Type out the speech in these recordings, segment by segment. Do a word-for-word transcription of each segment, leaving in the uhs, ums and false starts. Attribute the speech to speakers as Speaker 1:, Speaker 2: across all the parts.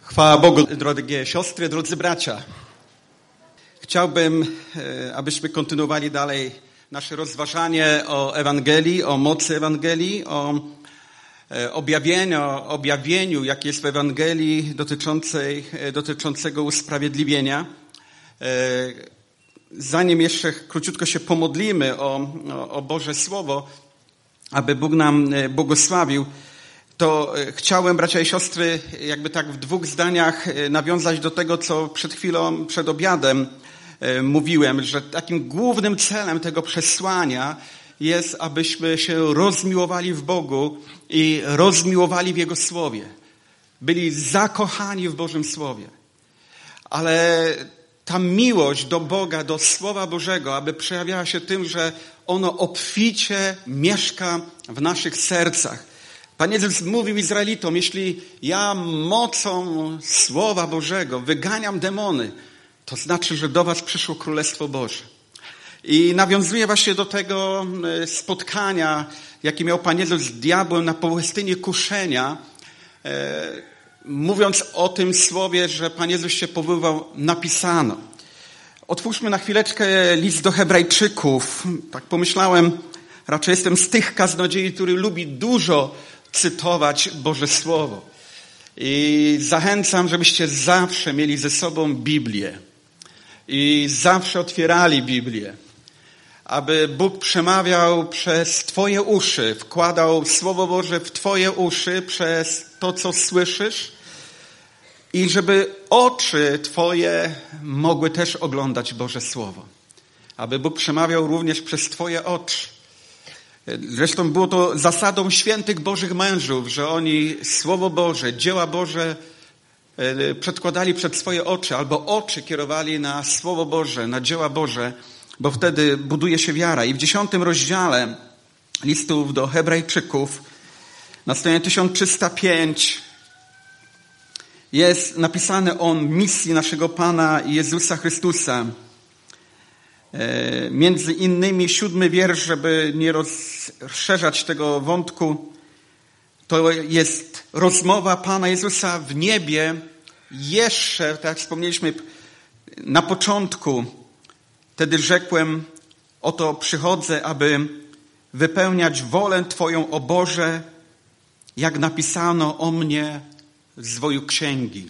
Speaker 1: Chwała Bogu, drogie siostry, drodzy bracia. Chciałbym, abyśmy kontynuowali dalej nasze rozważanie o Ewangelii, o mocy Ewangelii, o objawieniu, objawieniu jakie jest w Ewangelii dotyczącej, dotyczącego usprawiedliwienia. Zanim jeszcze króciutko się pomodlimy o, o Boże Słowo, aby Bóg nam błogosławił, to chciałem, bracia i siostry, jakby tak w dwóch zdaniach nawiązać do tego, co przed chwilą, przed obiadem mówiłem, że takim głównym celem tego przesłania jest, abyśmy się rozmiłowali w Bogu i rozmiłowali w Jego Słowie. Byli zakochani w Bożym Słowie. Ale ta miłość do Boga, do Słowa Bożego, aby przejawiała się tym, że ono obficie mieszka w naszych sercach. Pan Jezus mówił Izraelitom, jeśli ja mocą Słowa Bożego wyganiam demony, to znaczy, że do was przyszło Królestwo Boże. I nawiązuje właśnie do tego spotkania, jakie miał Pan Jezus z diabłem na pustyni kuszenia, e, mówiąc o tym słowie, że Pan Jezus się powoływał, napisano. Otwórzmy na chwileczkę list do Hebrajczyków. Tak pomyślałem, raczej jestem z tych kaznodziei, który lubi dużo cytować Boże Słowo. I zachęcam, żebyście zawsze mieli ze sobą Biblię. I zawsze otwierali Biblię. Aby Bóg przemawiał przez twoje uszy, wkładał Słowo Boże w twoje uszy przez to, co słyszysz. I żeby oczy twoje mogły też oglądać Boże Słowo. Aby Bóg przemawiał również przez twoje oczy. Zresztą było to zasadą świętych Bożych mężów, że oni Słowo Boże, dzieła Boże przedkładali przed swoje oczy, albo oczy kierowali na Słowo Boże, na dzieła Boże, bo wtedy buduje się wiara. I w dziesiątym rozdziale listów do Hebrajczyków na stronie tysiąc trzysta pięć jest napisane o misji naszego Pana Jezusa Chrystusa. Między innymi siódmy wiersz, żeby nie rozszerzać tego wątku, to jest rozmowa Pana Jezusa w niebie jeszcze, tak jak wspomnieliśmy na początku. Wtedy rzekłem, oto przychodzę, aby wypełniać wolę Twoją, o Boże, jak napisano o mnie w zwoju księgi.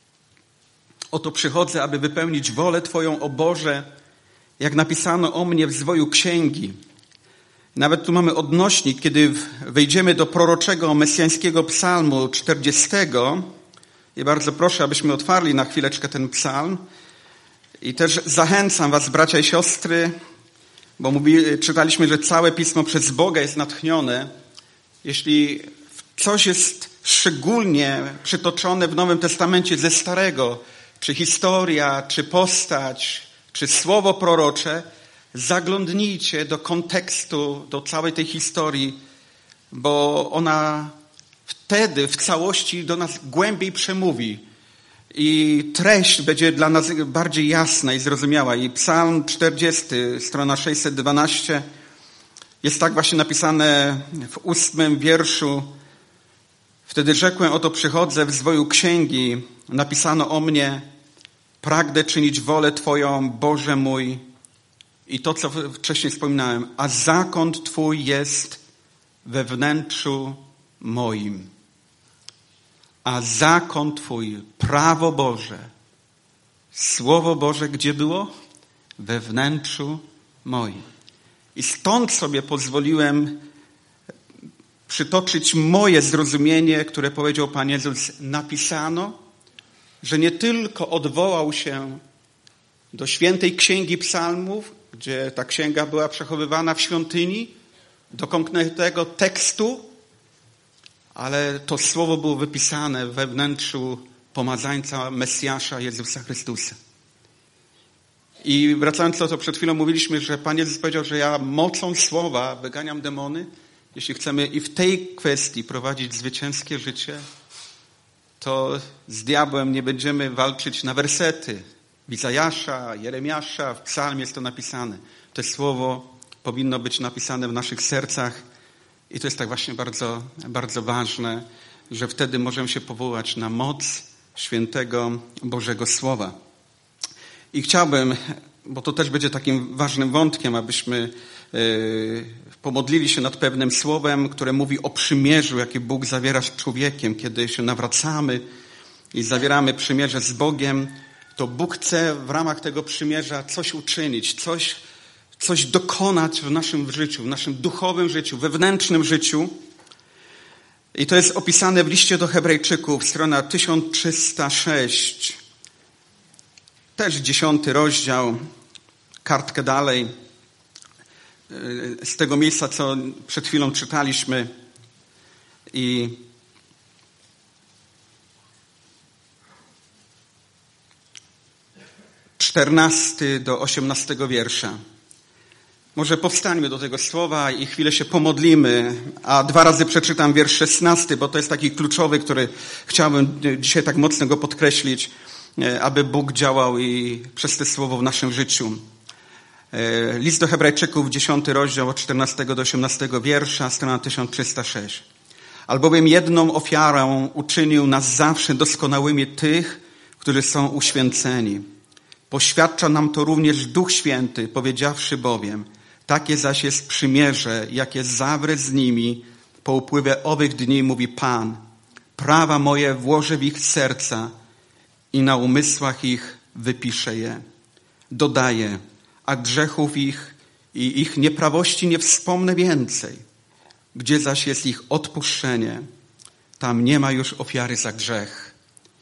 Speaker 1: Oto przychodzę, aby wypełnić wolę Twoją, o Boże, jak napisano o mnie w zwoju księgi. Nawet tu mamy odnośnik, kiedy wejdziemy do proroczego, mesjańskiego psalmu czterdziestego. I bardzo proszę, abyśmy otwarli na chwileczkę ten psalm. I też zachęcam was, bracia i siostry, bo mówi, czytaliśmy, że całe Pismo przez Boga jest natchnione. Jeśli coś jest szczególnie przytoczone w Nowym Testamencie ze Starego, czy historia, czy postać, czy słowo prorocze, zaglądnijcie do kontekstu, do całej tej historii, bo ona wtedy w całości do nas głębiej przemówi i treść będzie dla nas bardziej jasna i zrozumiała. I Psalm czterdziesty, strona sześćset dwanaście, jest tak właśnie napisane w ósmym wierszu. Wtedy rzekłem, oto przychodzę w zwoju księgi, napisano o mnie, pragnę czynić wolę Twoją, Boże mój. I to, co wcześniej wspominałem, a zakon Twój jest we wnętrzu moim. A zakon Twój, prawo Boże, Słowo Boże, gdzie było? We wnętrzu moim. I stąd sobie pozwoliłem przytoczyć moje zrozumienie, które powiedział Pan Jezus, napisano, że nie tylko odwołał się do świętej księgi psalmów, gdzie ta księga była przechowywana w świątyni, do konkretnego tekstu, ale to słowo było wypisane we wnętrzu pomazańca Mesjasza Jezusa Chrystusa. I wracając do tego, co przed chwilą mówiliśmy, że Pan Jezus powiedział, że ja mocą słowa wyganiam demony. Jeśli chcemy i w tej kwestii prowadzić zwycięskie życie, to z diabłem nie będziemy walczyć na wersety. W Izajasza, Jeremiasza, w psalmie jest to napisane. To słowo powinno być napisane w naszych sercach i to jest tak właśnie bardzo, bardzo ważne, że wtedy możemy się powołać na moc świętego Bożego Słowa. I chciałbym, bo to też będzie takim ważnym wątkiem, abyśmy pomodlili się nad pewnym słowem, które mówi o przymierzu, jakie Bóg zawiera z człowiekiem. Kiedy się nawracamy i zawieramy przymierze z Bogiem, to Bóg chce w ramach tego przymierza coś uczynić, coś, coś dokonać w naszym życiu, w naszym duchowym życiu, wewnętrznym życiu. I to jest opisane w liście do Hebrajczyków, strona tysiąc trzysta sześć, też dziesiąty rozdział, kartkę dalej, z tego miejsca, co przed chwilą czytaliśmy. I czternasty do osiemnastego wiersza. Może powstańmy do tego słowa i chwilę się pomodlimy, a dwa razy przeczytam wiersz szesnasty, bo to jest taki kluczowy, który chciałbym dzisiaj tak mocno go podkreślić, aby Bóg działał i przez to słowo w naszym życiu. List do Hebrajczyków, dziesiąty rozdział, od czternastego do osiemnastego wiersza, strona tysiąc trzysta sześć. Albowiem jedną ofiarą uczynił nas zawsze doskonałymi tych, którzy są uświęceni. Poświadcza nam to również Duch Święty, powiedziawszy bowiem, takie zaś jest przymierze, jakie zawrę z nimi po upływie owych dni, mówi Pan. Prawa moje włożę w ich serca i na umysłach ich wypiszę je. Dodaję, a grzechów ich i ich nieprawości nie wspomnę więcej. Gdzie zaś jest ich odpuszczenie, tam nie ma już ofiary za grzech.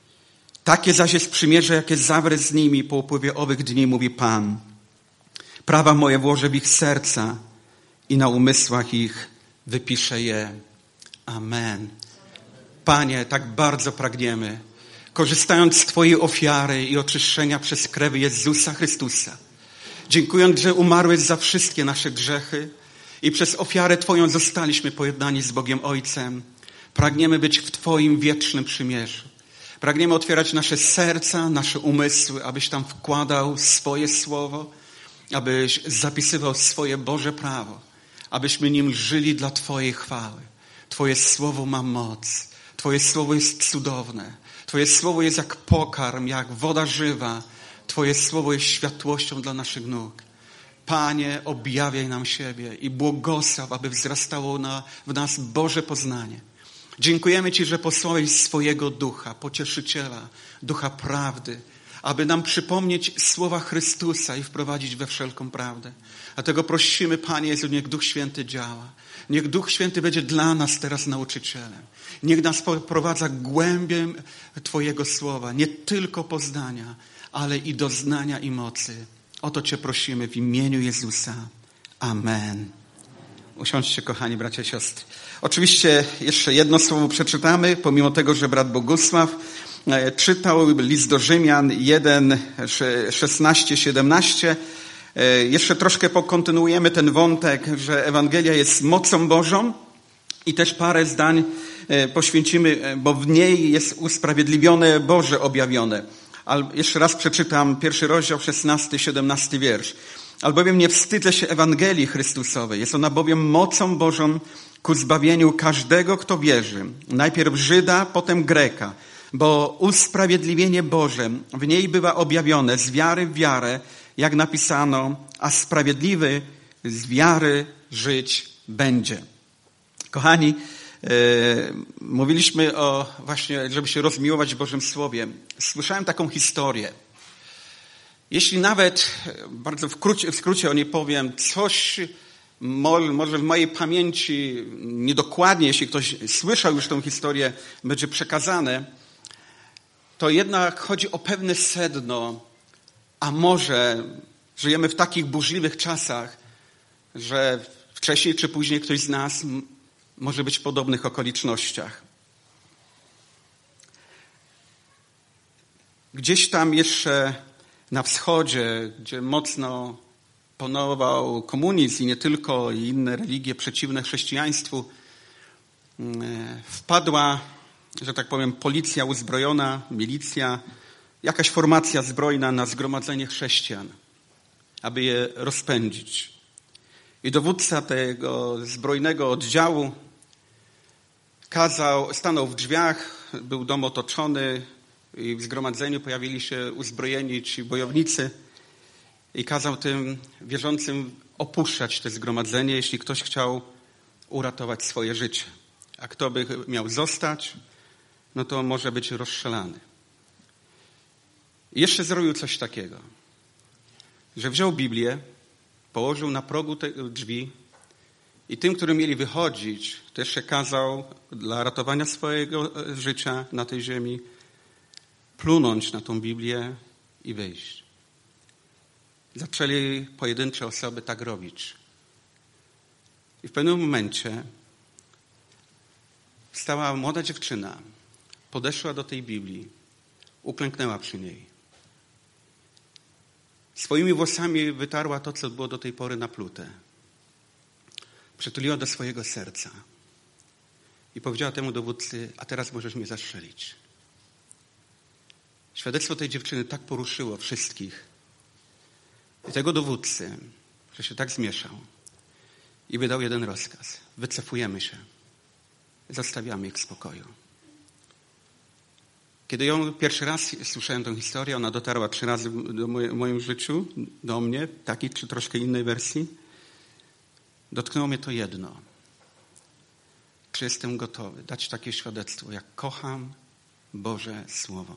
Speaker 1: Takie zaś jest przymierze, jakie zawrę z nimi po upływie owych dni, mówi Pan. Prawa moje włożę w ich serca i na umysłach ich wypiszę je. Amen. Panie, tak bardzo pragniemy, korzystając z Twojej ofiary i oczyszczenia przez krew Jezusa Chrystusa, dziękując, że umarłeś za wszystkie nasze grzechy i przez ofiarę Twoją zostaliśmy pojednani z Bogiem Ojcem, pragniemy być w Twoim wiecznym przymierzu. Pragniemy otwierać nasze serca, nasze umysły, abyś tam wkładał swoje słowo, abyś zapisywał swoje Boże prawo, abyśmy nim żyli dla Twojej chwały. Twoje słowo ma moc. Twoje słowo jest cudowne. Twoje słowo jest jak pokarm, jak woda żywa. Twoje słowo jest światłością dla naszych nóg. Panie, objawiaj nam siebie i błogosław, aby wzrastało na, w nas Boże poznanie. Dziękujemy Ci, że posłałeś swojego Ducha, Pocieszyciela, Ducha Prawdy, aby nam przypomnieć słowa Chrystusa i wprowadzić we wszelką prawdę. Dlatego prosimy, Panie Jezu, niech Duch Święty działa. Niech Duch Święty będzie dla nas teraz nauczycielem. Niech nas poprowadza głębiem Twojego słowa, nie tylko poznania, ale i doznania i mocy. O to Cię prosimy w imieniu Jezusa. Amen. Usiądźcie, kochani bracia i siostry. Oczywiście jeszcze jedno słowo przeczytamy, pomimo tego, że brat Bogusław czytał list do Rzymian jeden, szesnaście, siedemnaście. Jeszcze troszkę pokontynuujemy ten wątek, że Ewangelia jest mocą Bożą i też parę zdań poświęcimy, bo w niej jest usprawiedliwione Boże objawione. Ale jeszcze raz przeczytam pierwszy rozdział, szesnasty, siedemnasty wiersz. Albowiem nie wstydzę się Ewangelii Chrystusowej. Jest ona bowiem mocą Bożą ku zbawieniu każdego, kto wierzy. Najpierw Żyda, potem Greka. Bo usprawiedliwienie Boże w niej bywa objawione z wiary w wiarę, jak napisano, a sprawiedliwy z wiary żyć będzie. Kochani, yy, mówiliśmy o właśnie, żeby się rozmiłować w Bożym Słowie. Słyszałem taką historię. Jeśli nawet, bardzo w, krócie, w skrócie o niej powiem, coś może w mojej pamięci niedokładnie, jeśli ktoś słyszał już tę historię, będzie przekazane, to jednak chodzi o pewne sedno, a może żyjemy w takich burzliwych czasach, że wcześniej czy później ktoś z nas może być w podobnych okolicznościach. Gdzieś tam jeszcze na wschodzie, gdzie mocno panował komunizm i nie tylko, i inne religie przeciwne chrześcijaństwu, wpadła, że tak powiem, policja uzbrojona, milicja, jakaś formacja zbrojna na zgromadzenie chrześcijan, aby je rozpędzić. I dowódca tego zbrojnego oddziału kazał, stanął w drzwiach, był dom otoczony, i w zgromadzeniu pojawili się uzbrojeni ci bojownicy i kazał tym wierzącym opuszczać to zgromadzenie, jeśli ktoś chciał uratować swoje życie. A kto by miał zostać, no to może być rozstrzelany. I jeszcze zrobił coś takiego, że wziął Biblię, położył na progu tych drzwi i tym, którzy mieli wychodzić, też się kazał dla ratowania swojego życia na tej ziemi plunąć na tą Biblię i wyjść. Zaczęli pojedyncze osoby tak robić. I w pewnym momencie wstała młoda dziewczyna, podeszła do tej Biblii, uklęknęła przy niej. Swoimi włosami wytarła to, co było do tej pory naplute. Przytuliła do swojego serca i powiedziała temu dowódcy, a teraz możesz mnie zastrzelić. Świadectwo tej dziewczyny tak poruszyło wszystkich i tego dowódcy, że się tak zmieszał i wydał jeden rozkaz. Wycofujemy się. Zostawiamy ich w spokoju. Kiedy ją pierwszy raz słyszałem tę historię, ona dotarła trzy razy do moje, w moim życiu, do mnie, takiej czy troszkę innej wersji, dotknęło mnie to jedno. Czy jestem gotowy dać takie świadectwo, jak kocham Boże Słowo?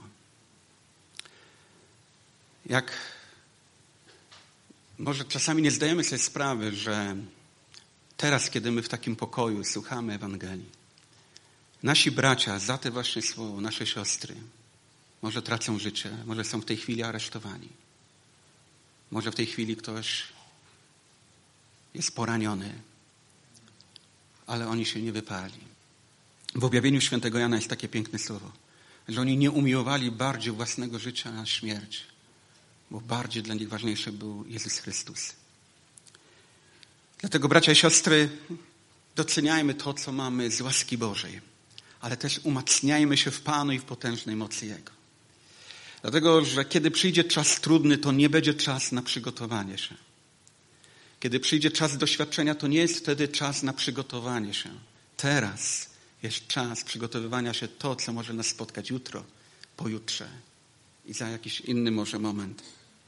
Speaker 1: Jak może czasami nie zdajemy sobie sprawy, że teraz, kiedy my w takim pokoju słuchamy Ewangelii, nasi bracia za te właśnie słowo, nasze siostry, może tracą życie, może są w tej chwili aresztowani. Może w tej chwili ktoś jest poraniony, ale oni się nie wypali. W objawieniu świętego Jana jest takie piękne słowo, że oni nie umiłowali bardziej własnego życia na śmierć, bo bardziej dla nich ważniejszy był Jezus Chrystus. Dlatego, bracia i siostry, doceniajmy to, co mamy z łaski Bożej, ale też umacniajmy się w Panu i w potężnej mocy Jego. Dlatego, że kiedy przyjdzie czas trudny, to nie będzie czas na przygotowanie się. Kiedy przyjdzie czas doświadczenia, to nie jest wtedy czas na przygotowanie się. Teraz jest czas przygotowywania się to, co może nas spotkać jutro, pojutrze i za jakiś inny może moment.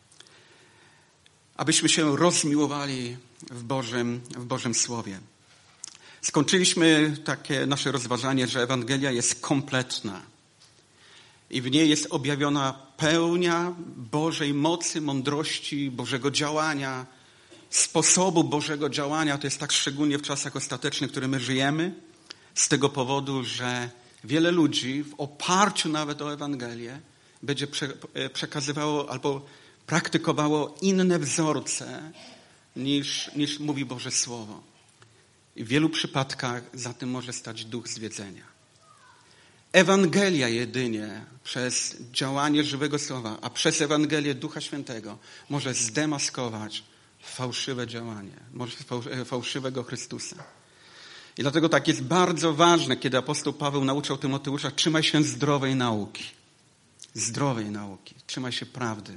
Speaker 1: Abyśmy się rozmiłowali w Bożym, w Bożym Słowie. Skończyliśmy takie nasze rozważanie, że Ewangelia jest kompletna i w niej jest objawiona pełnia Bożej mocy, mądrości, Bożego działania, sposobu Bożego działania. To jest tak szczególnie w czasach ostatecznych, w których my żyjemy, z tego powodu, że wiele ludzi w oparciu nawet o Ewangelię będzie przekazywało albo praktykowało inne wzorce niż, niż mówi Boże Słowo. I w wielu przypadkach za tym może stać duch zwiedzenia. Ewangelia jedynie przez działanie żywego Słowa, a przez Ewangelię Ducha Świętego może zdemaskować fałszywe działanie, może fałszywego Chrystusa. I dlatego tak jest bardzo ważne, kiedy apostoł Paweł nauczał Tymoteusza, trzymaj się zdrowej nauki. Zdrowej nauki. Trzymaj się prawdy.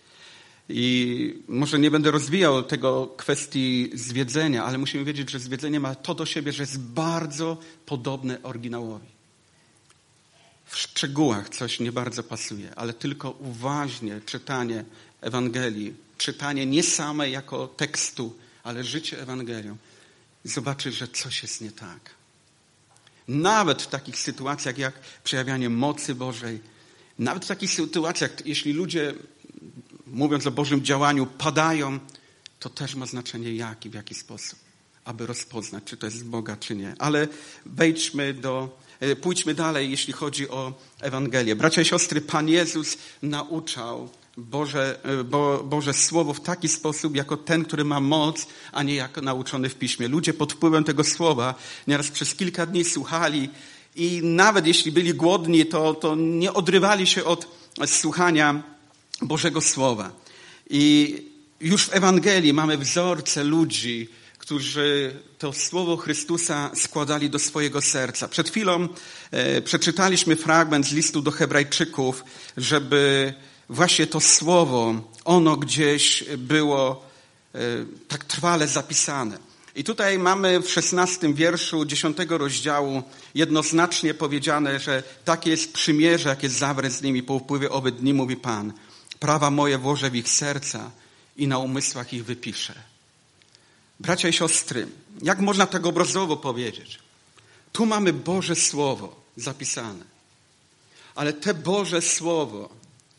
Speaker 1: I może nie będę rozwijał tego kwestii zwiedzenia, ale musimy wiedzieć, że zwiedzenie ma to do siebie, że jest bardzo podobne oryginałowi. W szczegółach coś nie bardzo pasuje, ale tylko uważnie czytanie Ewangelii, czytanie nie same jako tekstu, ale życie Ewangelią, zobaczy, że coś jest nie tak. Nawet w takich sytuacjach jak przejawianie mocy Bożej, nawet w takich sytuacjach, jeśli ludzie, mówiąc o Bożym działaniu, padają, to też ma znaczenie jak i w jaki sposób, aby rozpoznać, czy to jest z Boga, czy nie. Ale wejdźmy do, pójdźmy dalej, jeśli chodzi o Ewangelię. Bracia i siostry, Pan Jezus nauczał Boże, Bo, Boże Słowo w taki sposób, jako ten, który ma moc, a nie jako nauczony w Piśmie. Ludzie pod wpływem tego Słowa nieraz przez kilka dni słuchali i nawet jeśli byli głodni, to, to nie odrywali się od słuchania Bożego Słowa. I już w Ewangelii mamy wzorce ludzi, którzy to Słowo Chrystusa składali do swojego serca. Przed chwilą e, przeczytaliśmy fragment z listu do Hebrajczyków, żeby właśnie to Słowo, ono gdzieś było e, tak trwale zapisane. I tutaj mamy w szesnastym wierszu dziesiątego rozdziału jednoznacznie powiedziane, że takie jest przymierze, jakie zawrę z nimi po upływie owych dni, mówi Pan. Prawa moje włożę w ich serca i na umysłach ich wypiszę. Bracia i siostry, jak można tak obrazowo powiedzieć? Tu mamy Boże Słowo zapisane. Ale te Boże Słowo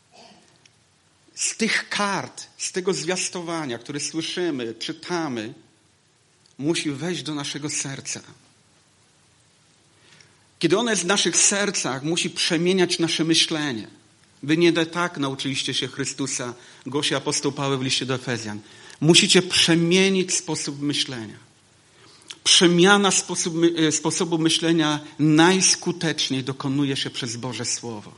Speaker 1: z tych kart, z tego zwiastowania, które słyszymy, czytamy, musi wejść do naszego serca. Kiedy ono jest w naszych sercach, musi przemieniać nasze myślenie. Wy nie tak nauczyliście się Chrystusa, głosi apostoł Paweł w liście do Efezjan. Musicie przemienić sposób myślenia. Przemiana sposób, sposobu myślenia najskuteczniej dokonuje się przez Boże Słowo.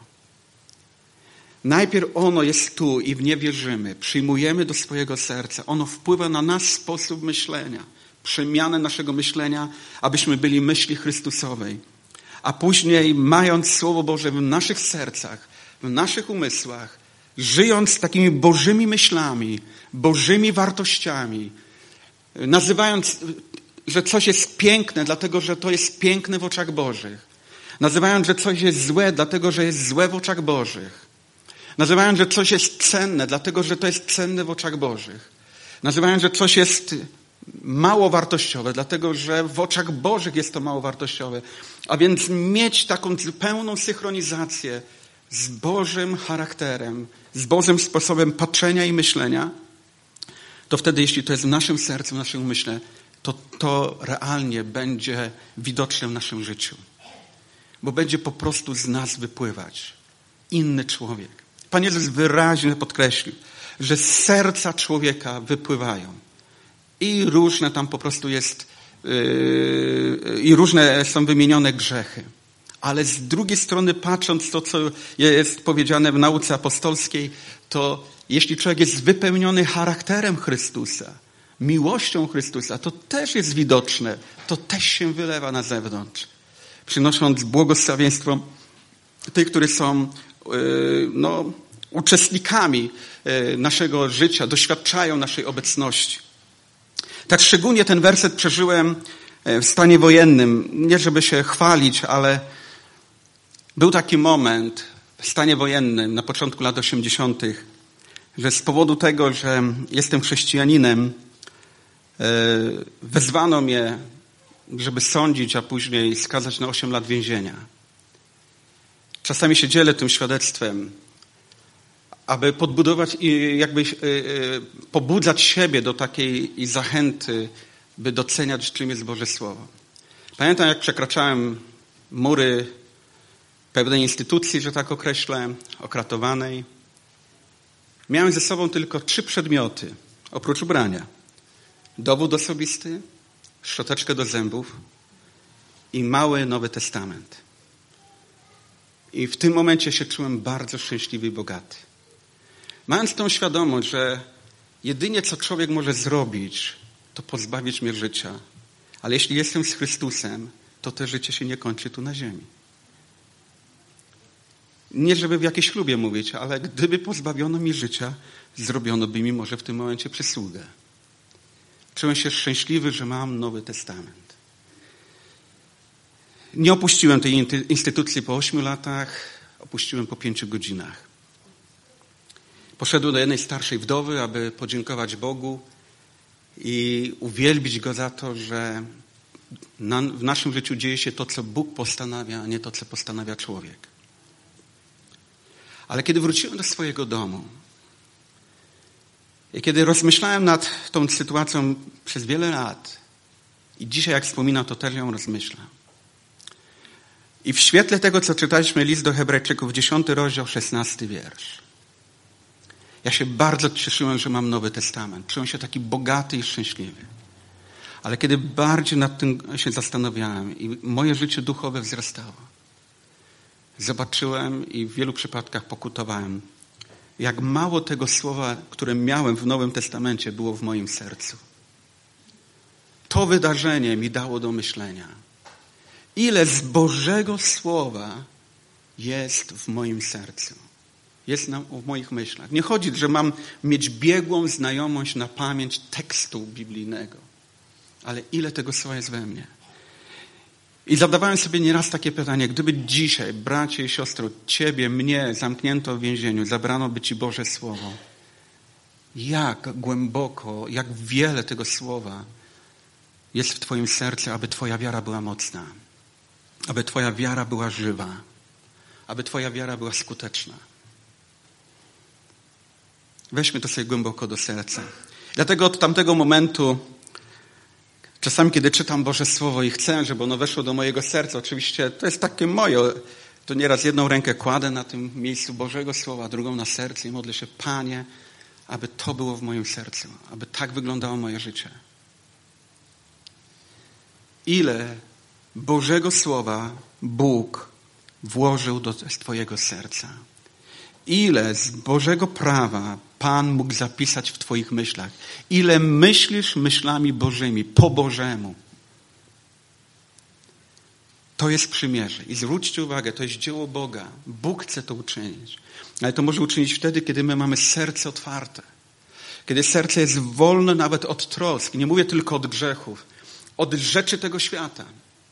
Speaker 1: Najpierw ono jest tu i w nie wierzymy. Przyjmujemy do swojego serca. Ono wpływa na nasz sposób myślenia. Przemianę naszego myślenia, abyśmy byli myśli Chrystusowej. A później, mając Słowo Boże w naszych sercach, w naszych umysłach, żyjąc takimi Bożymi myślami, Bożymi wartościami, nazywając, że coś jest piękne, dlatego że to jest piękne w oczach Bożych. Nazywając, że coś jest złe, dlatego że jest złe w oczach Bożych. Nazywając, że coś jest cenne, dlatego że to jest cenne w oczach Bożych. Nazywając, że coś jest mało wartościowe, dlatego że w oczach Bożych jest to mało wartościowe. A więc mieć taką zupełną synchronizację z Bożym charakterem, z Bożym sposobem patrzenia i myślenia, to wtedy, jeśli to jest w naszym sercu, w naszym umyśle, to to realnie będzie widoczne w naszym życiu. Bo będzie po prostu z nas wypływać inny człowiek. Pan Jezus wyraźnie podkreślił, że z serca człowieka wypływają. I różne tam po prostu jest, yy, i różne są wymienione grzechy. Ale z drugiej strony, patrząc to, co jest powiedziane w nauce apostolskiej, to jeśli człowiek jest wypełniony charakterem Chrystusa, miłością Chrystusa, to też jest widoczne, to też się wylewa na zewnątrz, przynosząc błogosławieństwo tych, którzy są yy, no, uczestnikami yy, naszego życia, doświadczają naszej obecności. Tak szczególnie ten werset przeżyłem w stanie wojennym. Nie żeby się chwalić, ale był taki moment w stanie wojennym na początku lat osiemdziesiątych, że z powodu tego, że jestem chrześcijaninem, wezwano mnie, żeby sądzić, a później skazać na osiem lat więzienia. Czasami się dzielę tym świadectwem, aby podbudować i jakby pobudzać siebie do takiej zachęty, by doceniać, czym jest Boże Słowo. Pamiętam, jak przekraczałem mury pewnej instytucji, że tak określę, okratowanej. Miałem ze sobą tylko trzy przedmioty, oprócz ubrania. Dowód osobisty, szczoteczkę do zębów i mały Nowy Testament. I w tym momencie się czułem bardzo szczęśliwy i bogaty. Mając tą świadomość, że jedynie co człowiek może zrobić, to pozbawić mnie życia. Ale jeśli jestem z Chrystusem, to to życie się nie kończy tu na ziemi. Nie żeby w jakiejś chlubie mówić, ale gdyby pozbawiono mi życia, zrobiono by mi może w tym momencie przysługę. Czułem się szczęśliwy, że mam Nowy Testament. Nie opuściłem tej instytucji po ośmiu latach, opuściłem po pięciu godzinach. Poszedłem do jednej starszej wdowy, aby podziękować Bogu i uwielbić Go za to, że na, w naszym życiu dzieje się to, co Bóg postanawia, a nie to, co postanawia człowiek. Ale kiedy wróciłem do swojego domu i kiedy rozmyślałem nad tą sytuacją przez wiele lat i dzisiaj, jak wspominam, to też ją rozmyślam. I w świetle tego, co czytaliśmy, list do Hebrajczyków, dziesiąty rozdział, szesnasty wiersz. Ja się bardzo cieszyłem, że mam Nowy Testament. Czułem się taki bogaty i szczęśliwy. Ale kiedy bardziej nad tym się zastanawiałem i moje życie duchowe wzrastało, zobaczyłem i w wielu przypadkach pokutowałem, jak mało tego słowa, które miałem w Nowym Testamencie, było w moim sercu. To wydarzenie mi dało do myślenia. Ile z Bożego Słowa jest w moim sercu. Jest w moich myślach. Nie chodzi, że mam mieć biegłą znajomość na pamięć tekstu biblijnego. ale ile tego słowa jest we mnie. I zadawałem sobie nieraz takie pytanie, gdyby dzisiaj, bracie i siostro, ciebie, mnie zamknięto w więzieniu, zabrano by ci Boże Słowo, jak głęboko, jak wiele tego słowa jest w twoim sercu, aby twoja wiara była mocna, aby twoja wiara była żywa, aby twoja wiara była skuteczna. Weźmy to sobie głęboko do serca. Dlatego od tamtego momentu, czasami kiedy czytam Boże Słowo i chcę, żeby ono weszło do mojego serca, oczywiście to jest takie moje, to nieraz jedną rękę kładę na tym miejscu Bożego Słowa, drugą na serce i modlę się, Panie, aby to było w moim sercu, aby tak wyglądało moje życie. Ile Bożego Słowa Bóg włożył do twojego serca. Ile z Bożego prawa Pan mógł zapisać w twoich myślach. Ile myślisz myślami Bożymi, po Bożemu. To jest przymierze. I zwróćcie uwagę, to jest dzieło Boga. Bóg chce to uczynić. Ale to może uczynić wtedy, kiedy my mamy serce otwarte. Kiedy serce jest wolne nawet od trosk. Nie mówię tylko od grzechów. Od rzeczy tego świata.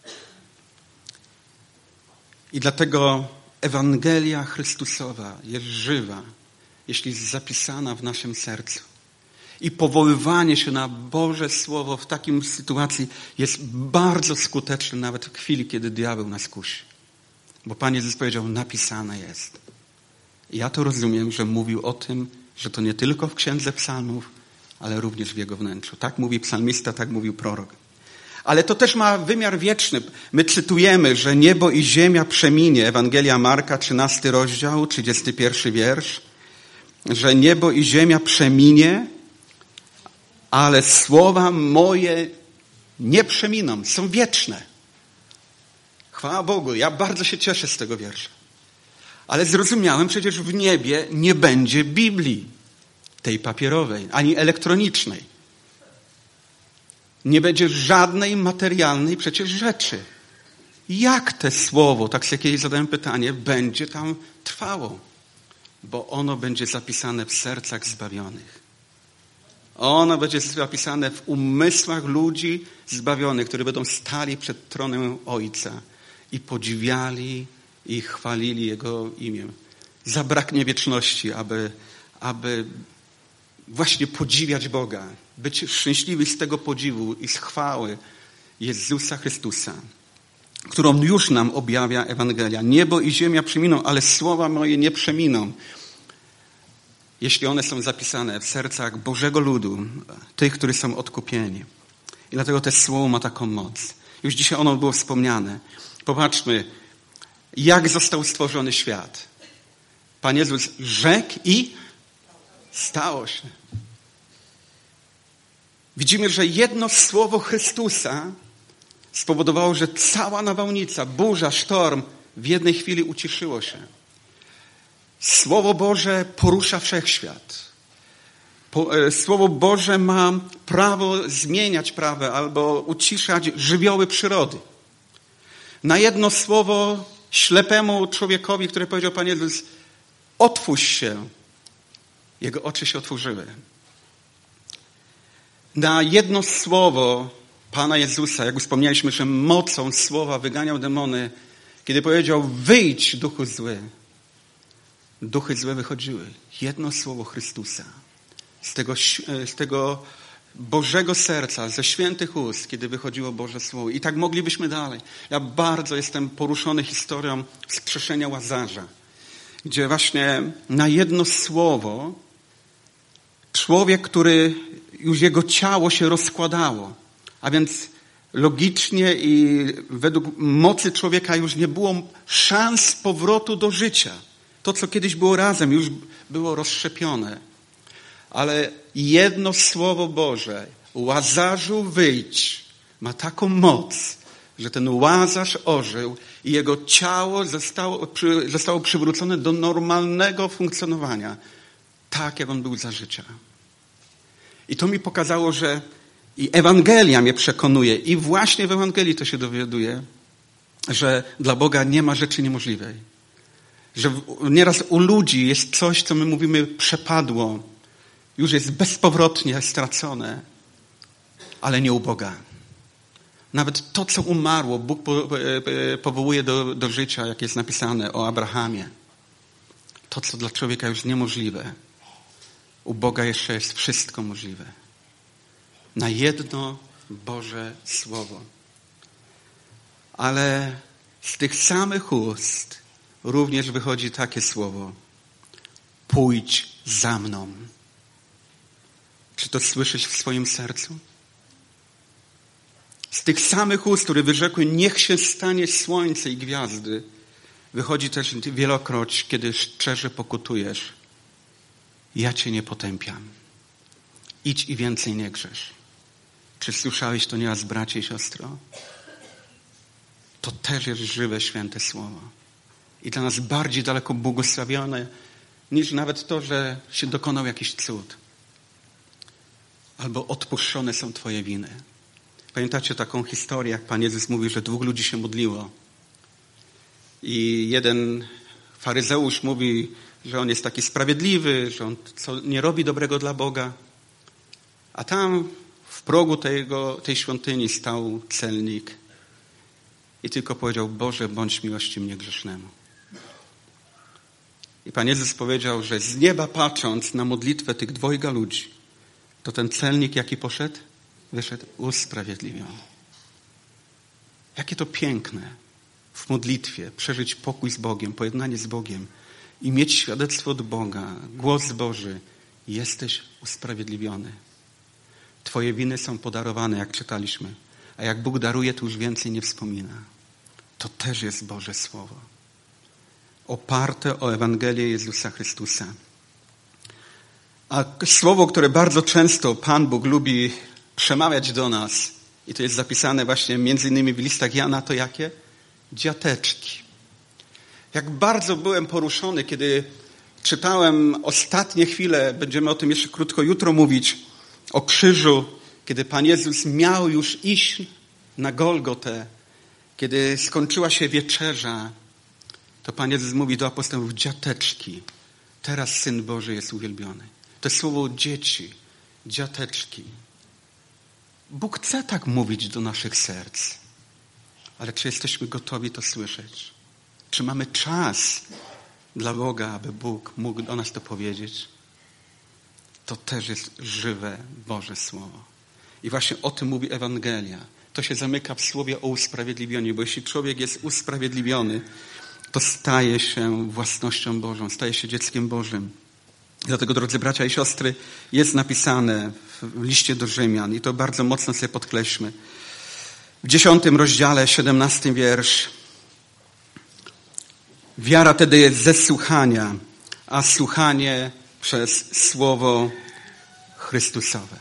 Speaker 1: I dlatego Ewangelia Chrystusowa jest żywa, jeśli jest zapisana w naszym sercu. I powoływanie się na Boże Słowo w takiej sytuacji jest bardzo skuteczne nawet w chwili, kiedy diabeł nas kusi. Bo Pan Jezus powiedział, napisane jest. I ja to rozumiem, że mówił o tym, że to nie tylko w Księdze Psalmów, ale również w jego wnętrzu. Tak mówi psalmista, tak mówił prorok. Ale to też ma wymiar wieczny. My cytujemy, że niebo i ziemia przeminie. Ewangelia Marka, trzynasty rozdział, trzydziesty pierwszy wiersz. Że niebo i ziemia przeminie, ale słowa moje nie przeminą. Są wieczne. Chwała Bogu. Ja bardzo się cieszę z tego wiersza. Ale zrozumiałem, przecież w niebie nie będzie Biblii. Tej papierowej, ani elektronicznej. Nie będzie żadnej materialnej przecież rzeczy. Jak te słowo, tak sobie kiedyś zadałem pytanie, będzie tam trwało? Bo ono będzie zapisane w sercach zbawionych. Ono będzie zapisane w umysłach ludzi zbawionych, którzy będą stali przed tronem Ojca i podziwiali i chwalili Jego imię. Zabraknie wieczności, aby, aby właśnie podziwiać Boga. Być szczęśliwy z tego podziwu i z chwały Jezusa Chrystusa, którą już nam objawia Ewangelia. Niebo i ziemia przeminą, ale słowa moje nie przeminą. Jeśli one są zapisane w sercach Bożego ludu, tych, którzy są odkupieni. I dlatego to słowo ma taką moc. Już dzisiaj ono było wspomniane. Popatrzmy, jak został stworzony świat. Pan Jezus rzekł i stało się. Widzimy, że jedno słowo Chrystusa spowodowało, że cała nawałnica, burza, sztorm w jednej chwili uciszyło się. Słowo Boże porusza wszechświat. Słowo Boże ma prawo zmieniać prawo albo uciszać żywioły przyrody. Na jedno słowo ślepemu człowiekowi, który powiedział Pan Jezus, otwórz się, jego oczy się otworzyły. Na jedno słowo Pana Jezusa, jak wspomnieliśmy, że mocą słowa wyganiał demony, kiedy powiedział, wyjdź duchu zły. Duchy złe wychodziły. Jedno słowo Chrystusa. Z tego, z tego Bożego serca, ze świętych ust, kiedy wychodziło Boże Słowo. I tak moglibyśmy dalej. Ja bardzo jestem poruszony historią wskrzeszenia Łazarza, gdzie właśnie na jedno słowo człowiek, który już jego ciało się rozkładało, a więc logicznie i według mocy człowieka już nie było szans powrotu do życia. To, co kiedyś było razem, już było rozszczepione. Ale jedno słowo Boże, Łazarzu wyjdź, ma taką moc, że ten Łazarz ożył i jego ciało zostało, zostało przywrócone do normalnego funkcjonowania. Tak, jak on był za życia. I to mi pokazało, że i Ewangelia mnie przekonuje i właśnie w Ewangelii to się dowiaduje, że dla Boga nie ma rzeczy niemożliwej. Że nieraz u ludzi jest coś, co my mówimy przepadło, już jest bezpowrotnie stracone, ale nie u Boga. Nawet to, co umarło, Bóg powołuje do, do życia, jak jest napisane o Abrahamie. To, co dla człowieka już niemożliwe, u Boga jeszcze jest wszystko możliwe. Na jedno Boże Słowo. Ale z tych samych ust również wychodzi takie słowo. Pójdź za mną. Czy to słyszysz w swoim sercu? Z tych samych ust, które wyrzekły, niech się stanie słońce i gwiazdy, wychodzi też wielokroć, kiedy szczerze pokutujesz. Ja cię nie potępiam. Idź i więcej nie grzesz. Czy słyszałeś to nieraz, bracie i siostro? To też jest żywe, święte słowo. I dla nas bardziej daleko błogosławione niż nawet to, że się dokonał jakiś cud. Albo odpuszczone są twoje winy. Pamiętacie taką historię, jak Pan Jezus mówi, że dwóch ludzi się modliło. I jeden faryzeusz mówi, że on jest taki sprawiedliwy, że on co nie robi dobrego dla Boga. A tam w progu tego, tej świątyni stał celnik i tylko powiedział: Boże, bądź miłości mnie grzesznemu. I Pan Jezus powiedział, że z nieba patrząc na modlitwę tych dwojga ludzi, to ten celnik jaki poszedł? Wyszedł usprawiedliwiony. Jakie to piękne w modlitwie przeżyć pokój z Bogiem, pojednanie z Bogiem i mieć świadectwo od Boga, głos Boży. Jesteś usprawiedliwiony. Twoje winy są podarowane, jak czytaliśmy. A jak Bóg daruje, to już więcej nie wspomina. To też jest Boże Słowo. Oparte o Ewangelię Jezusa Chrystusa. A słowo, które bardzo często Pan Bóg lubi przemawiać do nas, i to jest zapisane właśnie między innymi w listach Jana, to jakie? Dziateczki. Jak bardzo byłem poruszony, kiedy czytałem ostatnie chwile, będziemy o tym jeszcze krótko jutro mówić, o krzyżu, kiedy Pan Jezus miał już iść na Golgotę, kiedy skończyła się wieczerza, to Pan Jezus mówi do apostołów: dziateczki, teraz Syn Boży jest uwielbiony. To jest słowo dzieci, dziateczki. Bóg chce tak mówić do naszych serc. Ale czy jesteśmy gotowi to słyszeć? Czy mamy czas dla Boga, aby Bóg mógł do nas to powiedzieć? To też jest żywe Boże Słowo. I właśnie o tym mówi Ewangelia. To się zamyka w słowie o usprawiedliwieniu, bo jeśli człowiek jest usprawiedliwiony, to staje się własnością Bożą, staje się dzieckiem Bożym. Dlatego, drodzy bracia i siostry, jest napisane w liście do Rzymian i to bardzo mocno sobie podkreślmy. W dziesiątym rozdziale, siedemnasty wiersz. Wiara tedy jest ze słuchania, a słuchanie przez Słowo Chrystusowe.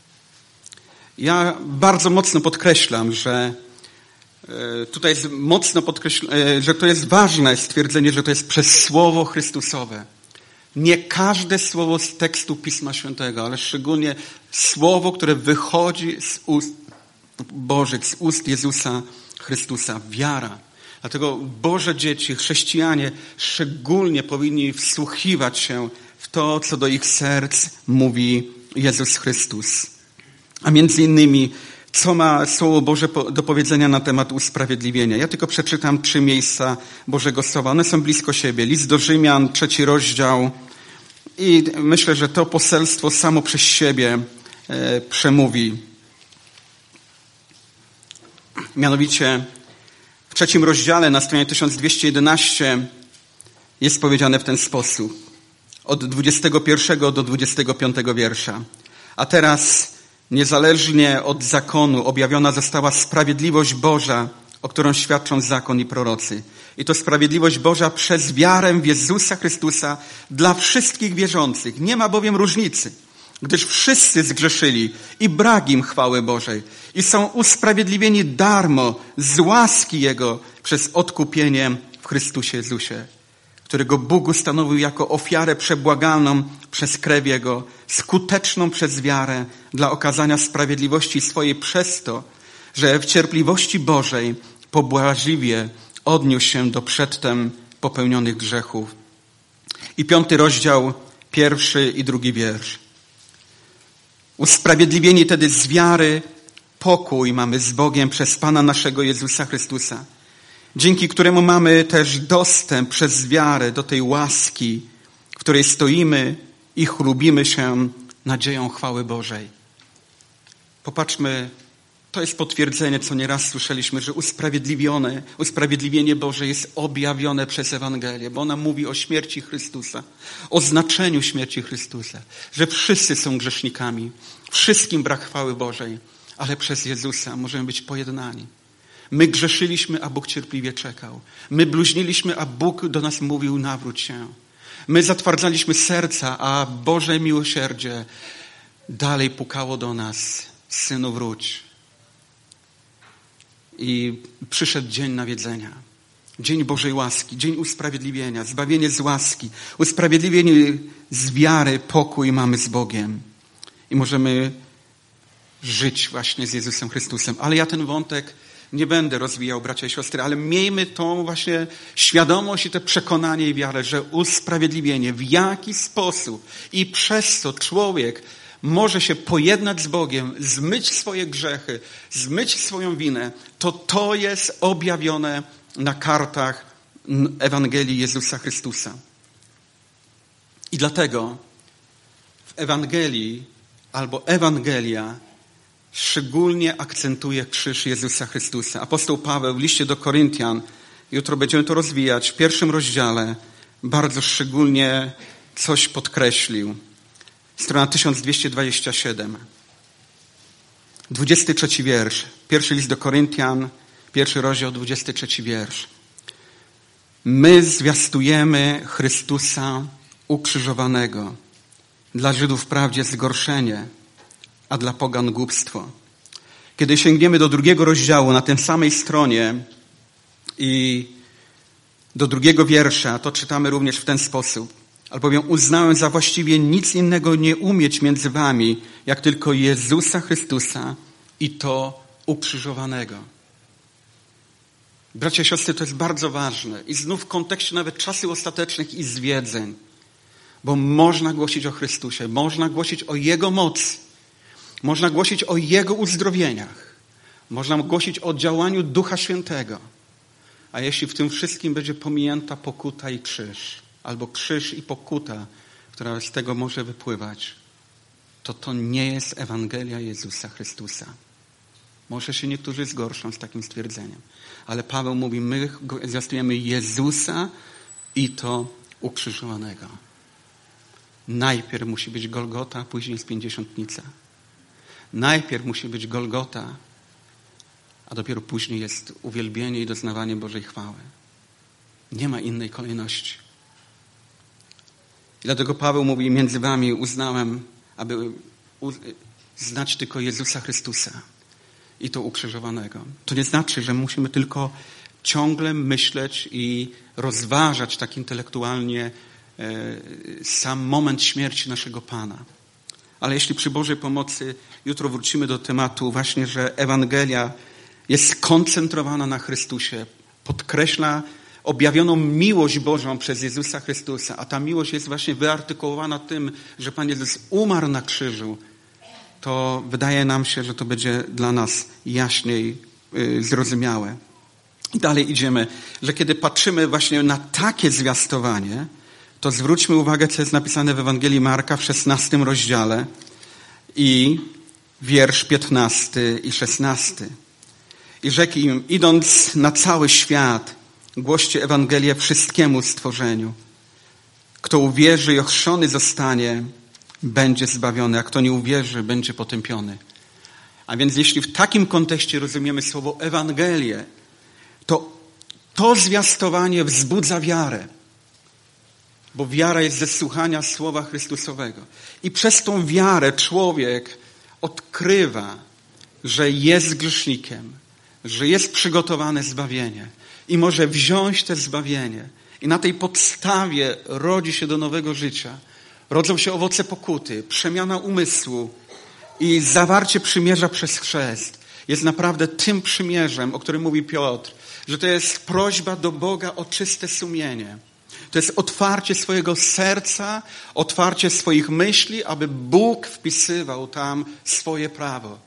Speaker 1: Ja bardzo mocno podkreślam, że tutaj jest mocno podkreślone, że to jest ważne stwierdzenie, że to jest przez Słowo Chrystusowe. Nie każde słowo z tekstu Pisma Świętego, ale szczególnie słowo, które wychodzi z ust Bożych, z ust Jezusa Chrystusa. Wiara. Dlatego Boże dzieci, chrześcijanie szczególnie powinni wsłuchiwać się w to, co do ich serc mówi Jezus Chrystus. A między innymi, co ma Słowo Boże do powiedzenia na temat usprawiedliwienia. Ja tylko przeczytam trzy miejsca Bożego Słowa. One są blisko siebie. List do Rzymian, trzeci rozdział. I myślę, że to poselstwo samo przez siebie e, przemówi. Mianowicie w trzecim rozdziale na stronie tysiąc dwieście jedenaście jest powiedziane w ten sposób. Od dwudziestego pierwszego do dwudziestego piątego wiersza. A teraz niezależnie od zakonu objawiona została sprawiedliwość Boża, o którą świadczą zakon i prorocy. I to sprawiedliwość Boża przez wiarę w Jezusa Chrystusa dla wszystkich wierzących. Nie ma bowiem różnicy, gdyż wszyscy zgrzeszyli i brak im chwały Bożej i są usprawiedliwieni darmo z łaski Jego przez odkupienie w Chrystusie Jezusie, którego Bóg ustanowił jako ofiarę przebłagalną przez krew Jego, skuteczną przez wiarę dla okazania sprawiedliwości swojej przez to, że w cierpliwości Bożej pobłażliwie odniósł się do przedtem popełnionych grzechów. I piąty rozdział, pierwszy i drugi wiersz. Usprawiedliwieni tedy z wiary pokój mamy z Bogiem przez Pana naszego Jezusa Chrystusa, dzięki któremu mamy też dostęp przez wiarę do tej łaski, w której stoimy i chlubimy się nadzieją chwały Bożej. Popatrzmy, to jest potwierdzenie, co nieraz słyszeliśmy, że usprawiedliwione, usprawiedliwienie Boże jest objawione przez Ewangelię, bo ona mówi o śmierci Chrystusa, o znaczeniu śmierci Chrystusa, że wszyscy są grzesznikami, wszystkim brak chwały Bożej, ale przez Jezusa możemy być pojednani. My grzeszyliśmy, a Bóg cierpliwie czekał. My bluźniliśmy, a Bóg do nas mówił, nawróć się. My zatwardzaliśmy serca, a Boże miłosierdzie dalej pukało do nas, Synu, wróć. I przyszedł dzień nawiedzenia, dzień Bożej łaski, dzień usprawiedliwienia, zbawienie z łaski, usprawiedliwienie z wiary, pokój mamy z Bogiem. I możemy żyć właśnie z Jezusem Chrystusem. Ale ja ten wątek nie będę rozwijał, bracia i siostry, ale miejmy tą właśnie świadomość i to przekonanie i wiarę, że usprawiedliwienie, w jaki sposób i przez co człowiek może się pojednać z Bogiem, zmyć swoje grzechy, zmyć swoją winę, to to jest objawione na kartach Ewangelii Jezusa Chrystusa. I dlatego w Ewangelii albo Ewangelia szczególnie akcentuje krzyż Jezusa Chrystusa. Apostoł Paweł w liście do Koryntian, jutro będziemy to rozwijać, w pierwszym rozdziale bardzo szczególnie coś podkreślił. Strona tysiąc dwieście dwadzieścia siedem. Dwudziesty trzeci wiersz. Pierwszy list do Koryntian, pierwszy rozdział, dwudziesty trzeci wiersz. My zwiastujemy Chrystusa ukrzyżowanego. Dla Żydów wprawdzie zgorszenie, a dla pogan głupstwo. Kiedy sięgniemy do drugiego rozdziału na tej samej stronie i do drugiego wiersza, to czytamy również w ten sposób. Albowiem uznałem za właściwie nic innego nie umieć między wami, jak tylko Jezusa Chrystusa i to ukrzyżowanego. Bracia i siostry, to jest bardzo ważne. I znów w kontekście nawet czasów ostatecznych i zwiedzeń. Bo można głosić o Chrystusie, można głosić o Jego mocy, można głosić o Jego uzdrowieniach, można głosić o działaniu Ducha Świętego. A jeśli w tym wszystkim będzie pominięta pokuta i krzyż, albo krzyż i pokuta, która z tego może wypływać, to to nie jest Ewangelia Jezusa Chrystusa. Może się niektórzy zgorszą z takim stwierdzeniem, ale Paweł mówi, my zwiastujemy Jezusa i to ukrzyżowanego. Najpierw musi być Golgota, a później jest Pięćdziesiątnica. Najpierw musi być Golgota, a dopiero później jest uwielbienie i doznawanie Bożej chwały. Nie ma innej kolejności. I dlatego Paweł mówi, między wami uznałem, aby znać tylko Jezusa Chrystusa i to ukrzyżowanego. To nie znaczy, że musimy tylko ciągle myśleć i rozważać tak intelektualnie sam moment śmierci naszego Pana. Ale jeśli przy Bożej pomocy jutro wrócimy do tematu właśnie, że Ewangelia jest skoncentrowana na Chrystusie, podkreśla objawioną miłość Bożą przez Jezusa Chrystusa, a ta miłość jest właśnie wyartykułowana tym, że Pan Jezus umarł na krzyżu, to wydaje nam się, że to będzie dla nas jaśniej yy, zrozumiałe. I dalej idziemy, że kiedy patrzymy właśnie na takie zwiastowanie, to zwróćmy uwagę, co jest napisane w Ewangelii Marka w szesnastym rozdziale i wiersz piętnasty i szesnasty. I rzekł im, idąc na cały świat, głoście Ewangelię wszystkiemu stworzeniu. Kto uwierzy i ochrzczony zostanie, będzie zbawiony, a kto nie uwierzy, będzie potępiony. A więc jeśli w takim kontekście rozumiemy słowo Ewangelię, to to zwiastowanie wzbudza wiarę. Bo wiara jest ze słuchania słowa Chrystusowego. I przez tą wiarę człowiek odkrywa, że jest grzesznikiem, że jest przygotowane zbawienie i może wziąć te zbawienie. I na tej podstawie rodzi się do nowego życia. Rodzą się owoce pokuty, przemiana umysłu i zawarcie przymierza przez chrzest. Jest naprawdę tym przymierzem, o którym mówi Piotr, że to jest prośba do Boga o czyste sumienie. To jest otwarcie swojego serca, otwarcie swoich myśli, aby Bóg wpisywał tam swoje prawo.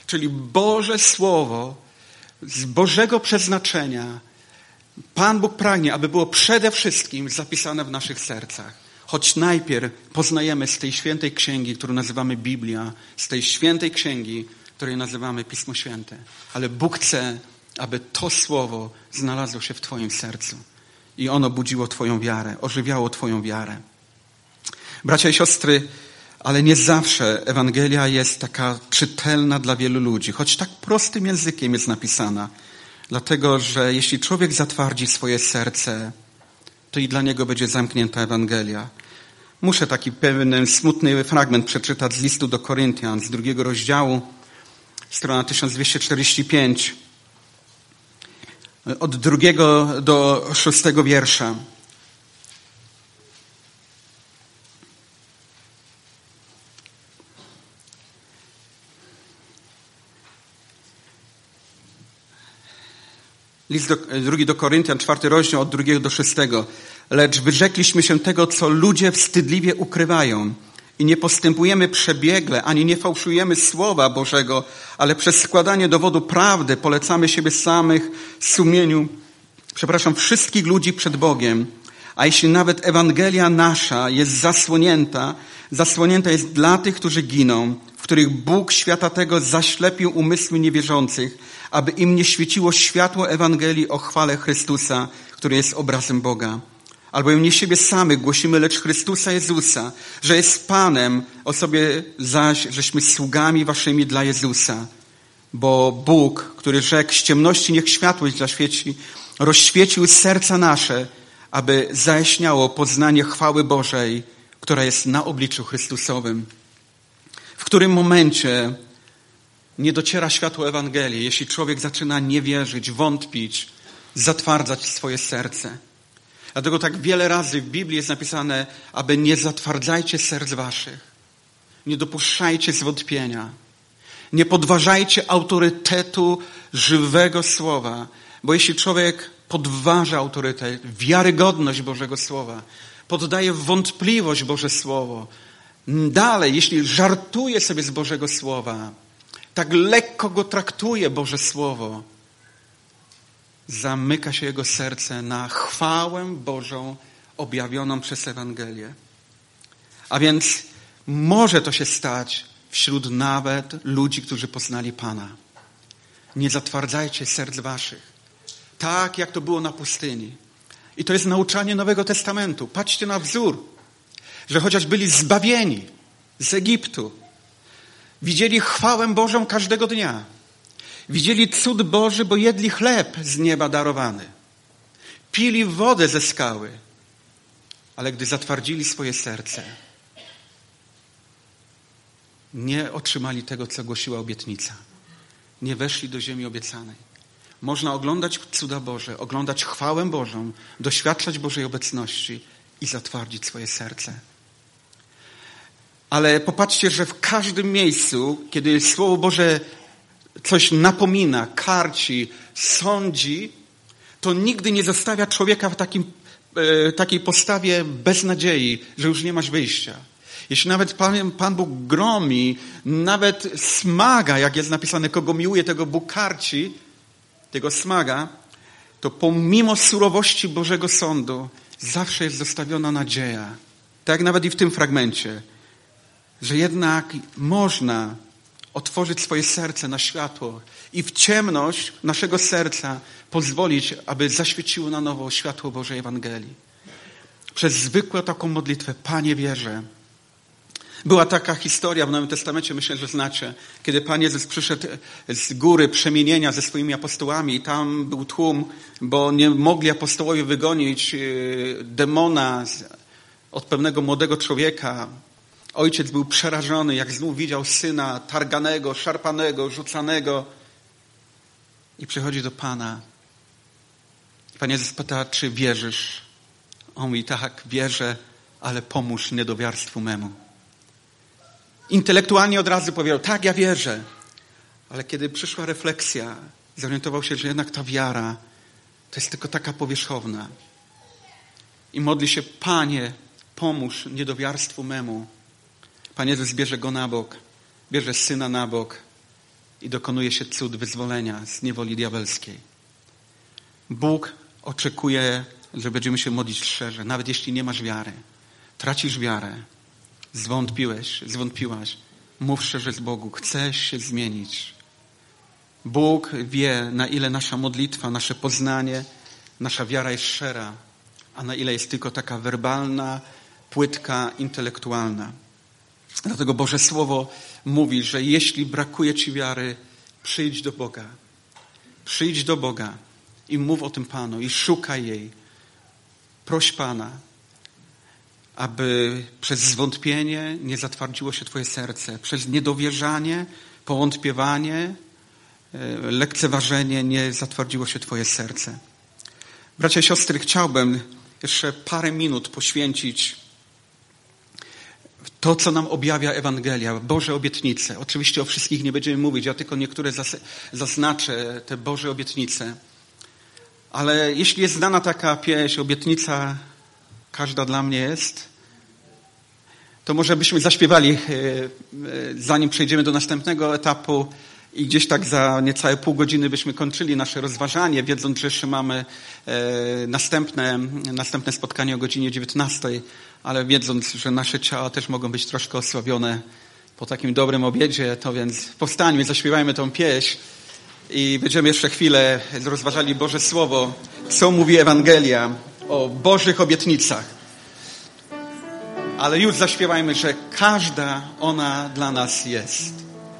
Speaker 1: Czyli Boże Słowo z Bożego przeznaczenia Pan Bóg pragnie, aby było przede wszystkim zapisane w naszych sercach. Choć najpierw poznajemy z tej świętej księgi, którą nazywamy Biblia, z tej świętej księgi, której nazywamy Pismo Święte. Ale Bóg chce, aby to Słowo znalazło się w Twoim sercu. I ono budziło Twoją wiarę, ożywiało Twoją wiarę. Bracia i siostry, ale nie zawsze Ewangelia jest taka czytelna dla wielu ludzi, choć tak prostym językiem jest napisana. Dlatego, że jeśli człowiek zatwardzi swoje serce, to i dla niego będzie zamknięta Ewangelia. Muszę taki pewien smutny fragment przeczytać z listu do Koryntian, z drugiego rozdziału, strona tysiąc dwieście czterdzieści pięć, od drugiego do szóstego wiersza. List do, drugi do Koryntian, czwarty rozdział, od drugiego do szóstego. Lecz wyrzekliśmy się tego, co ludzie wstydliwie ukrywają i nie postępujemy przebiegle, ani nie fałszujemy Słowa Bożego, ale przez składanie dowodu prawdy polecamy siebie samych sumieniu, przepraszam, wszystkich ludzi przed Bogiem. A jeśli nawet Ewangelia nasza jest zasłonięta, zasłonięta jest dla tych, którzy giną, w których Bóg świata tego zaślepił umysły niewierzących, aby im nie świeciło światło Ewangelii o chwale Chrystusa, który jest obrazem Boga. Albowiem nie siebie samych głosimy, lecz Chrystusa Jezusa, że jest Panem, o sobie zaś, żeśmy sługami waszymi dla Jezusa. Bo Bóg, który rzekł, z ciemności niech światłość zaświeci, rozświecił serca nasze, aby zajaśniało poznanie chwały Bożej, która jest na obliczu Chrystusowym. W którym momencie nie dociera światło Ewangelii, jeśli człowiek zaczyna nie wierzyć, wątpić, zatwardzać swoje serce. Dlatego tak wiele razy w Biblii jest napisane, aby nie zatwardzajcie serc waszych. Nie dopuszczajcie zwątpienia. Nie podważajcie autorytetu żywego Słowa. Bo jeśli człowiek podważa autorytet, wiarygodność Bożego Słowa, poddaje w wątpliwość Boże Słowo, dalej, jeśli żartuje sobie z Bożego Słowa, tak lekko go traktuje Boże Słowo, zamyka się jego serce na chwałę Bożą objawioną przez Ewangelię. A więc może to się stać wśród nawet ludzi, którzy poznali Pana. Nie zatwardzajcie serc waszych. Tak jak to było na pustyni. I to jest nauczanie Nowego Testamentu. Patrzcie na wzór, że chociaż byli zbawieni z Egiptu, widzieli chwałę Bożą każdego dnia. Widzieli cud Boży, bo jedli chleb z nieba darowany. Pili wodę ze skały. Ale gdy zatwardzili swoje serce, nie otrzymali tego, co głosiła obietnica. Nie weszli do ziemi obiecanej. Można oglądać cuda Boże, oglądać chwałę Bożą, doświadczać Bożej obecności i zatwardzić swoje serce. Ale popatrzcie, że w każdym miejscu, kiedy Słowo Boże coś napomina, karci, sądzi, to nigdy nie zostawia człowieka w takim, e, takiej postawie bez nadziei, że już nie masz wyjścia. Jeśli nawet Pan, Pan Bóg gromi, nawet smaga, jak jest napisane, kogo miłuje, tego Bóg karci, tego smaga, to pomimo surowości Bożego Sądu zawsze jest zostawiona nadzieja. Tak jak nawet i w tym fragmencie, że jednak można otworzyć swoje serce na światło i w ciemność naszego serca pozwolić, aby zaświeciło na nowo światło Bożej Ewangelii. Przez zwykłą taką modlitwę, Panie, wierzę. Była taka historia w Nowym Testamencie, myślę, że znacie, kiedy Pan Jezus przyszedł z góry przemienienia ze swoimi apostołami i tam był tłum, bo nie mogli apostołowie wygonić demona od pewnego młodego człowieka. Ojciec był przerażony, jak znów widział syna targanego, szarpanego, rzucanego. I przychodzi do Pana. Pan Jezus pyta, czy wierzysz? On mówi, tak, wierzę, ale pomóż niedowiarstwu memu. Intelektualnie od razu powiedział, tak, ja wierzę. Ale kiedy przyszła refleksja, zorientował się, że jednak ta wiara to jest tylko taka powierzchowna. I modli się, Panie, pomóż niedowiarstwu memu. Pan Jezus bierze go na bok, bierze syna na bok i dokonuje się cud wyzwolenia z niewoli diabelskiej. Bóg oczekuje, że będziemy się modlić szczerze, nawet jeśli nie masz wiary. Tracisz wiarę, zwątpiłeś, zwątpiłaś. Mów szczerze z Bogu, chcesz się zmienić. Bóg wie, na ile nasza modlitwa, nasze poznanie, nasza wiara jest szczera, a na ile jest tylko taka werbalna, płytka, intelektualna. Dlatego Boże Słowo mówi, że jeśli brakuje ci wiary, przyjdź do Boga. Przyjdź do Boga i mów o tym Panu i szukaj jej. Proś Pana, aby przez zwątpienie nie zatwardziło się twoje serce, przez niedowierzanie, powątpiewanie, lekceważenie nie zatwardziło się twoje serce. Bracia i siostry, chciałbym jeszcze parę minut poświęcić to, co nam objawia Ewangelia, Boże obietnice. Oczywiście o wszystkich nie będziemy mówić, ja tylko niektóre zaznaczę, te Boże obietnice. Ale jeśli jest znana taka pieśń, obietnica każda dla mnie jest, to może byśmy zaśpiewali, zanim przejdziemy do następnego etapu i gdzieś tak za niecałe pół godziny byśmy kończyli nasze rozważanie, wiedząc, że jeszcze mamy następne, następne spotkanie o godzinie dziewiętnastej, ale wiedząc, że nasze ciała też mogą być troszkę osłabione po takim dobrym obiedzie, to więc powstańmy, zaśpiewajmy tą pieśń i będziemy jeszcze chwilę rozważali Boże Słowo, co mówi Ewangelia o Bożych obietnicach. Ale już zaśpiewajmy, że każda ona dla nas jest.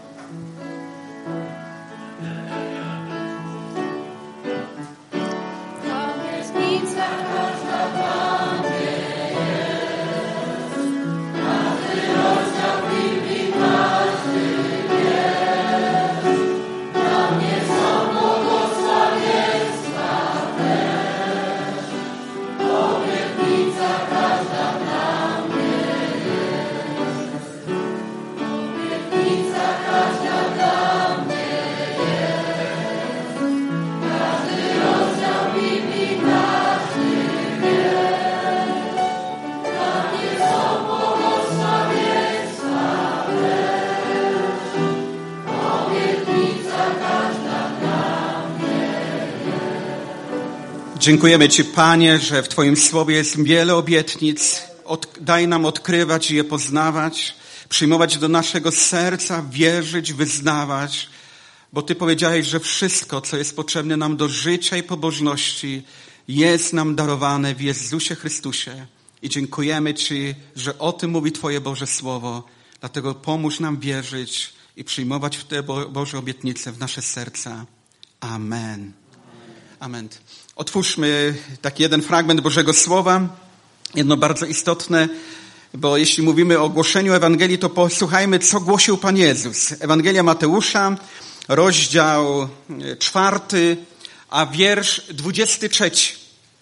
Speaker 1: Dziękujemy Ci, Panie, że w Twoim Słowie jest wiele obietnic. Od, daj nam odkrywać i je poznawać, przyjmować do naszego serca, wierzyć, wyznawać, bo Ty powiedziałeś, że wszystko, co jest potrzebne nam do życia i pobożności, jest nam darowane w Jezusie Chrystusie. I dziękujemy Ci, że o tym mówi Twoje Boże Słowo. Dlatego pomóż nam wierzyć i przyjmować w te Boże obietnice w nasze serca. Amen. Amen. Otwórzmy taki jeden fragment Bożego Słowa, jedno bardzo istotne, bo jeśli mówimy o głoszeniu Ewangelii, to posłuchajmy, co głosił Pan Jezus. Ewangelia Mateusza, rozdział czwarty, a wiersz dwudziesty trzeci.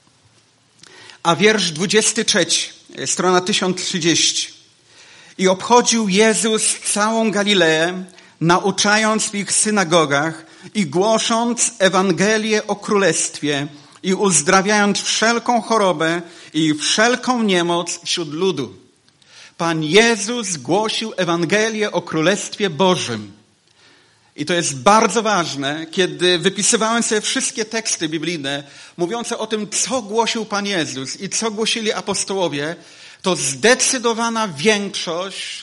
Speaker 1: A wiersz dwudziesty trzeci, strona tysiąc trzydzieści. I obchodził Jezus całą Galileę, nauczając w ich synagogach i głosząc Ewangelię o Królestwie i uzdrawiając wszelką chorobę i wszelką niemoc wśród ludu. Pan Jezus głosił Ewangelię o Królestwie Bożym. I to jest bardzo ważne, kiedy wypisywałem sobie wszystkie teksty biblijne mówiące o tym, co głosił Pan Jezus i co głosili apostołowie, to zdecydowana większość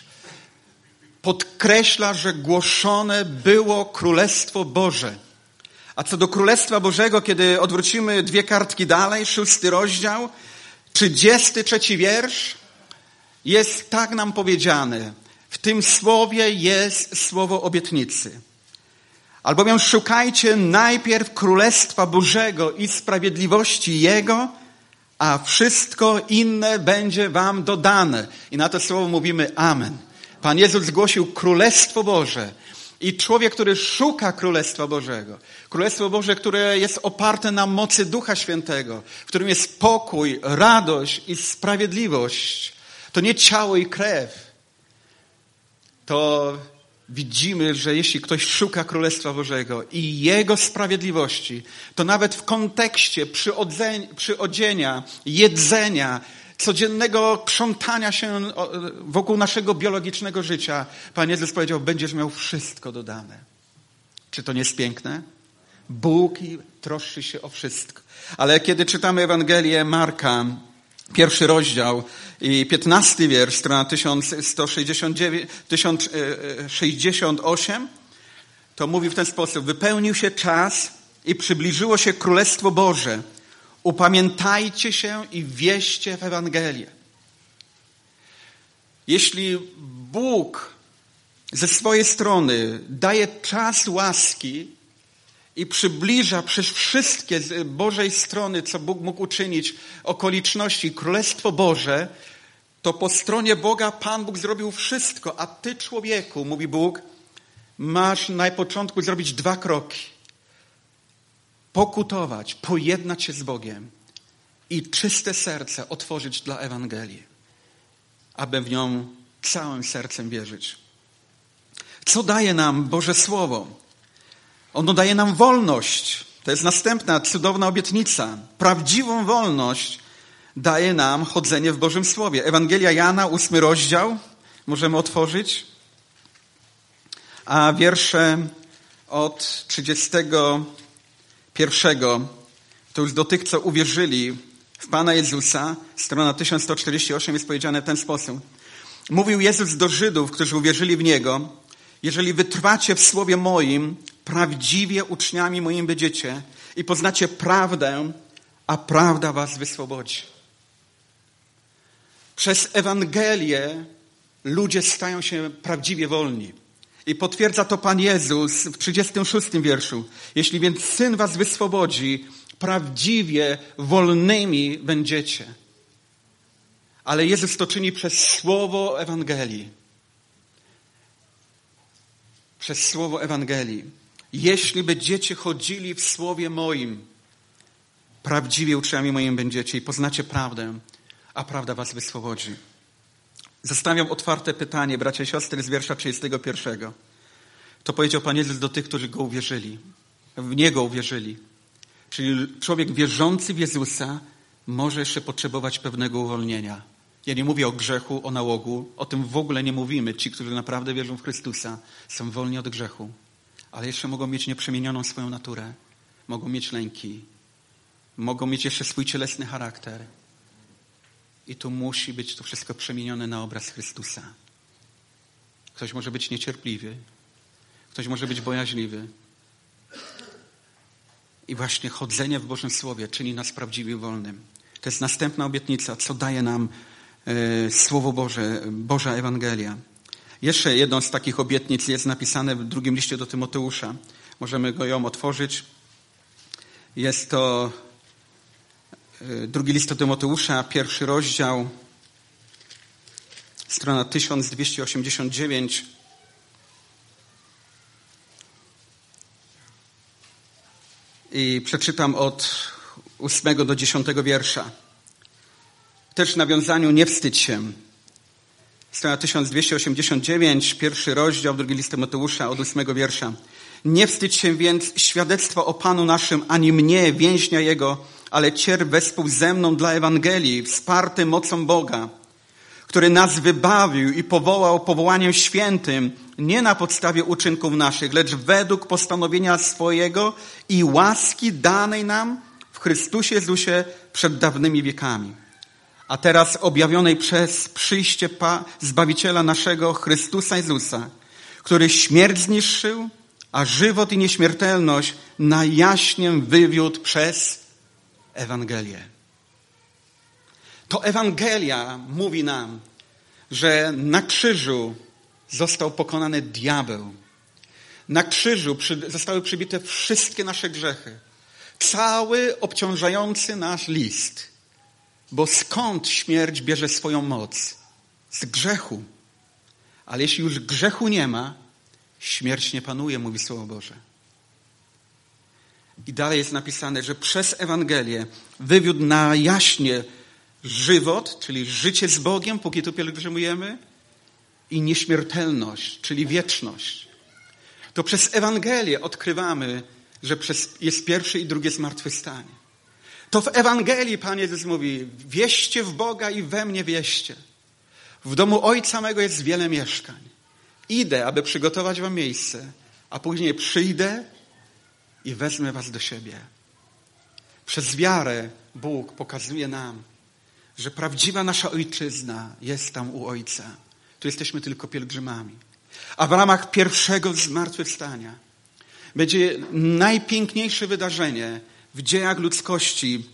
Speaker 1: podkreśla, że głoszone było Królestwo Boże. A co do Królestwa Bożego, kiedy odwrócimy dwie kartki dalej, szósty rozdział, trzydziesty trzeci wiersz, jest tak nam powiedziane. W tym słowie jest słowo obietnicy. Albowiem szukajcie najpierw Królestwa Bożego i sprawiedliwości Jego, a wszystko inne będzie wam dodane. I na to słowo mówimy amen. Pan Jezus zgłosił Królestwo Boże. I człowiek, który szuka Królestwa Bożego, Królestwo Boże, które jest oparte na mocy Ducha Świętego, w którym jest pokój, radość i sprawiedliwość, to nie ciało i krew. To widzimy, że jeśli ktoś szuka Królestwa Bożego i Jego sprawiedliwości, to nawet w kontekście przyodzienia, jedzenia, codziennego krzątania się wokół naszego biologicznego życia, Pan Jezus powiedział, będziesz miał wszystko dodane. Czy to nie jest piękne? Bóg troszczy się o wszystko. Ale kiedy czytamy Ewangelię Marka, pierwszy rozdział i piętnasty wiersz, strona tysiąc sto sześćdziesiąt osiem, to mówi w ten sposób. Wypełnił się czas i przybliżyło się Królestwo Boże. Upamiętajcie się i wieście w Ewangelię. Jeśli Bóg ze swojej strony daje czas łaski i przybliża przez wszystkie z Bożej strony, co Bóg mógł uczynić, okoliczności, Królestwo Boże, to po stronie Boga Pan Bóg zrobił wszystko, a ty, człowieku, mówi Bóg, masz na początku zrobić dwa kroki. Pokutować, pojednać się z Bogiem i czyste serce otworzyć dla Ewangelii, aby w nią całym sercem wierzyć. Co daje nam Boże Słowo? Ono daje nam wolność. To jest następna cudowna obietnica. Prawdziwą wolność daje nam chodzenie w Bożym Słowie. Ewangelia Jana, ósmy rozdział. Możemy otworzyć. A wiersze od trzydziestego pierwszego to już do tych, co uwierzyli w Pana Jezusa. Strona tysiąc sto czterdzieści osiem jest powiedziane w ten sposób. Mówił Jezus do Żydów, którzy uwierzyli w Niego. Jeżeli wytrwacie w słowie moim, prawdziwie uczniami moim będziecie i poznacie prawdę, a prawda was wyswobodzi. Przez Ewangelię ludzie stają się prawdziwie wolni. I potwierdza to Pan Jezus w trzydziestym szóstym wierszu. Jeśli więc Syn was wyswobodzi, prawdziwie wolnymi będziecie. Ale Jezus to czyni przez słowo Ewangelii. Przez słowo Ewangelii. Jeśli będziecie chodzili w słowie moim, prawdziwie uczniami moim będziecie i poznacie prawdę, a prawda was wyswobodzi. Zostawiam otwarte pytanie, bracia i siostry, z wiersza trzydziestego pierwszego. To powiedział Pan Jezus do tych, którzy Go uwierzyli. W Niego uwierzyli. Czyli człowiek wierzący w Jezusa może jeszcze potrzebować pewnego uwolnienia. Ja nie mówię o grzechu, o nałogu. O tym w ogóle nie mówimy. Ci, którzy naprawdę wierzą w Chrystusa, są wolni od grzechu. Ale jeszcze mogą mieć nieprzemienioną swoją naturę. Mogą mieć lęki. Mogą mieć jeszcze swój cielesny charakter. I tu musi być to wszystko przemienione na obraz Chrystusa. Ktoś może być niecierpliwy. Ktoś może być bojaźliwy. I właśnie chodzenie w Bożym Słowie czyni nas prawdziwie wolnym. To jest następna obietnica, co daje nam e, Słowo Boże, Boża Ewangelia. Jeszcze jedną z takich obietnic jest napisane w drugim liście do Tymoteusza. Możemy go ją otworzyć. Jest to e, drugi list do Tymoteusza, pierwszy rozdział, strona tysiąc dwieście osiemdziesiąt dziewięć. I przeczytam od ósmego do dziesiątego wiersza. Też w nawiązaniu nie wstydź się. Strona tysiąc dwieście osiemdziesiąt dziewięć, pierwszy rozdział, drugi list Tymoteusza, od ósmego wiersza. Nie wstydź się więc świadectwa o Panu naszym, ani mnie, więźnia Jego, ale cierp wespół ze mną dla Ewangelii, wsparty mocą Boga, który nas wybawił i powołał powołaniem świętym, nie na podstawie uczynków naszych, lecz według postanowienia swojego i łaski danej nam w Chrystusie Jezusie przed dawnymi wiekami. A teraz objawionej przez przyjście pa, Zbawiciela naszego Chrystusa Jezusa, który śmierć zniszczył, a żywot i nieśmiertelność na jaśnie wywiódł przez Ewangelię. To Ewangelia mówi nam, że na krzyżu został pokonany diabeł. Na krzyżu przy, zostały przybite wszystkie nasze grzechy. Cały obciążający nasz list. Bo skąd śmierć bierze swoją moc? Z grzechu. Ale jeśli już grzechu nie ma, śmierć nie panuje, mówi Słowo Boże. I dalej jest napisane, że przez Ewangelię wywiódł na jaśnie żywot, czyli życie z Bogiem, póki tu pielgrzymujemy, i nieśmiertelność, czyli wieczność. To przez Ewangelię odkrywamy, że przez, jest pierwsze i drugie zmartwychwstanie. To w Ewangelii Pan Jezus mówi, wierzcie w Boga i we mnie wierzcie. W domu Ojca mego jest wiele mieszkań. Idę, aby przygotować wam miejsce, a później przyjdę i wezmę was do siebie. Przez wiarę Bóg pokazuje nam, że prawdziwa nasza ojczyzna jest tam u Ojca. Tu jesteśmy tylko pielgrzymami. A w ramach pierwszego zmartwychwstania będzie najpiękniejsze wydarzenie w dziejach ludzkości,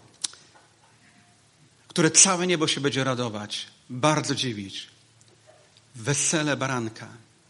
Speaker 1: które całe niebo się będzie radować, bardzo dziwić. Wesele baranka.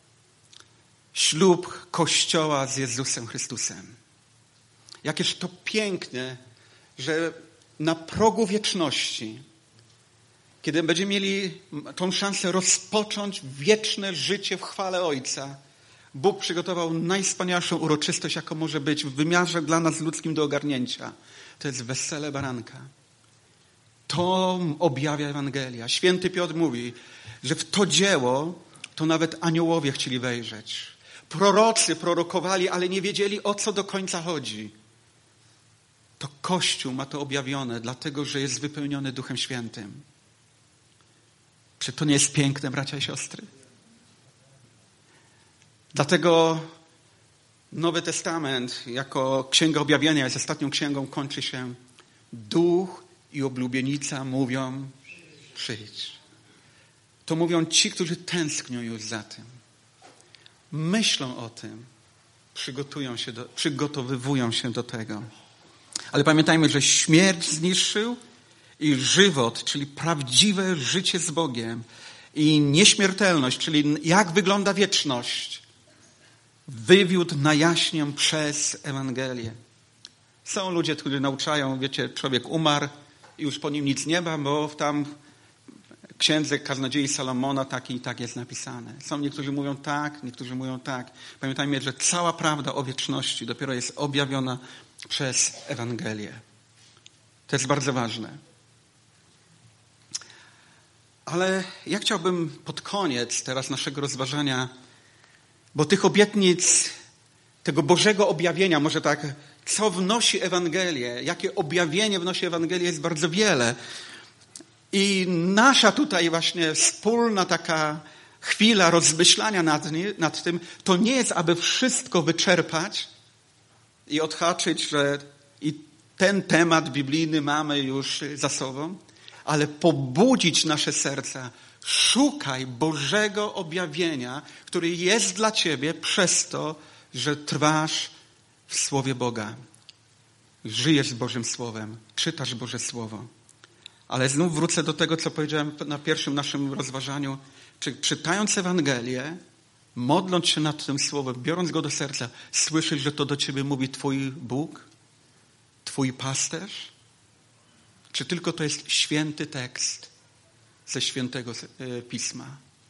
Speaker 1: Ślub Kościoła z Jezusem Chrystusem. Jakież to piękne, że na progu wieczności, kiedy będziemy mieli tą szansę rozpocząć wieczne życie w chwale Ojca, Bóg przygotował najwspanialszą uroczystość, jaką może być w wymiarze dla nas ludzkim do ogarnięcia. To jest wesele baranka. To objawia Ewangelia. Święty Piotr mówi, że w to dzieło to nawet aniołowie chcieli wejrzeć. Prorocy prorokowali, ale nie wiedzieli, o co do końca chodzi. To Kościół ma to objawione, dlatego że jest wypełniony Duchem Świętym. Czy to nie jest piękne, bracia i siostry? Dlatego Nowy Testament jako Księga Objawienia jest ostatnią księgą, kończy się: Duch i oblubienica mówią, przyjdź. To mówią ci, którzy tęsknią już za tym. Myślą o tym, przygotują się do, przygotowywują się do tego. Ale pamiętajmy, że śmierć zniszczył i żywot, czyli prawdziwe życie z Bogiem, i nieśmiertelność, czyli jak wygląda wieczność, wywiódł na jaśnię przez Ewangelię. Są ludzie, którzy nauczają, wiecie, człowiek umarł i już po nim nic nie ma, bo tam w Księdze Kaznodziei Salomona tak i tak jest napisane. Są niektórzy mówią tak, niektórzy mówią tak. Pamiętajmy, że cała prawda o wieczności dopiero jest objawiona przez Ewangelię. To jest bardzo ważne. Ale ja chciałbym pod koniec teraz naszego rozważania, bo tych obietnic, tego Bożego objawienia, może tak, co wnosi Ewangelię, jakie objawienie wnosi Ewangelię, jest bardzo wiele. I nasza tutaj właśnie wspólna taka chwila rozmyślania nad, nad tym, to nie jest, aby wszystko wyczerpać i odhaczyć, że i ten temat biblijny mamy już za sobą, ale pobudzić nasze serca. Szukaj Bożego objawienia, który jest dla ciebie przez to, że trwasz w Słowie Boga. Żyjesz Bożym Słowem, czytasz Boże Słowo. Ale znów wrócę do tego, co powiedziałem na pierwszym naszym rozważaniu. Czy czytając Ewangelię, modląc się nad tym Słowem, biorąc go do serca, słyszysz, że to do ciebie mówi twój Bóg? Twój pasterz? Czy tylko to jest święty tekst ze świętego Pisma?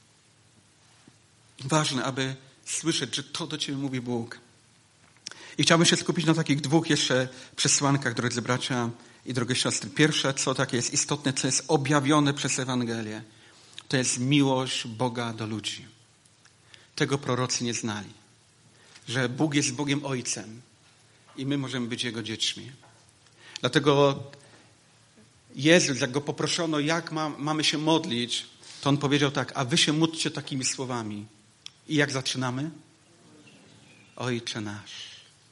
Speaker 1: Ważne, aby słyszeć, że to do ciebie mówi Bóg. I chciałbym się skupić na takich dwóch jeszcze przesłankach, drodzy bracia i drogie siostry. Pierwsze, co takie jest istotne, co jest objawione przez Ewangelię, to jest miłość Boga do ludzi. Tego prorocy nie znali. Że Bóg jest Bogiem Ojcem i my możemy być Jego dziećmi. Dlatego Jezus, jak Go poproszono, jak ma, mamy się modlić, to On powiedział tak: a wy się módlcie takimi słowami. I jak zaczynamy? Ojcze nasz.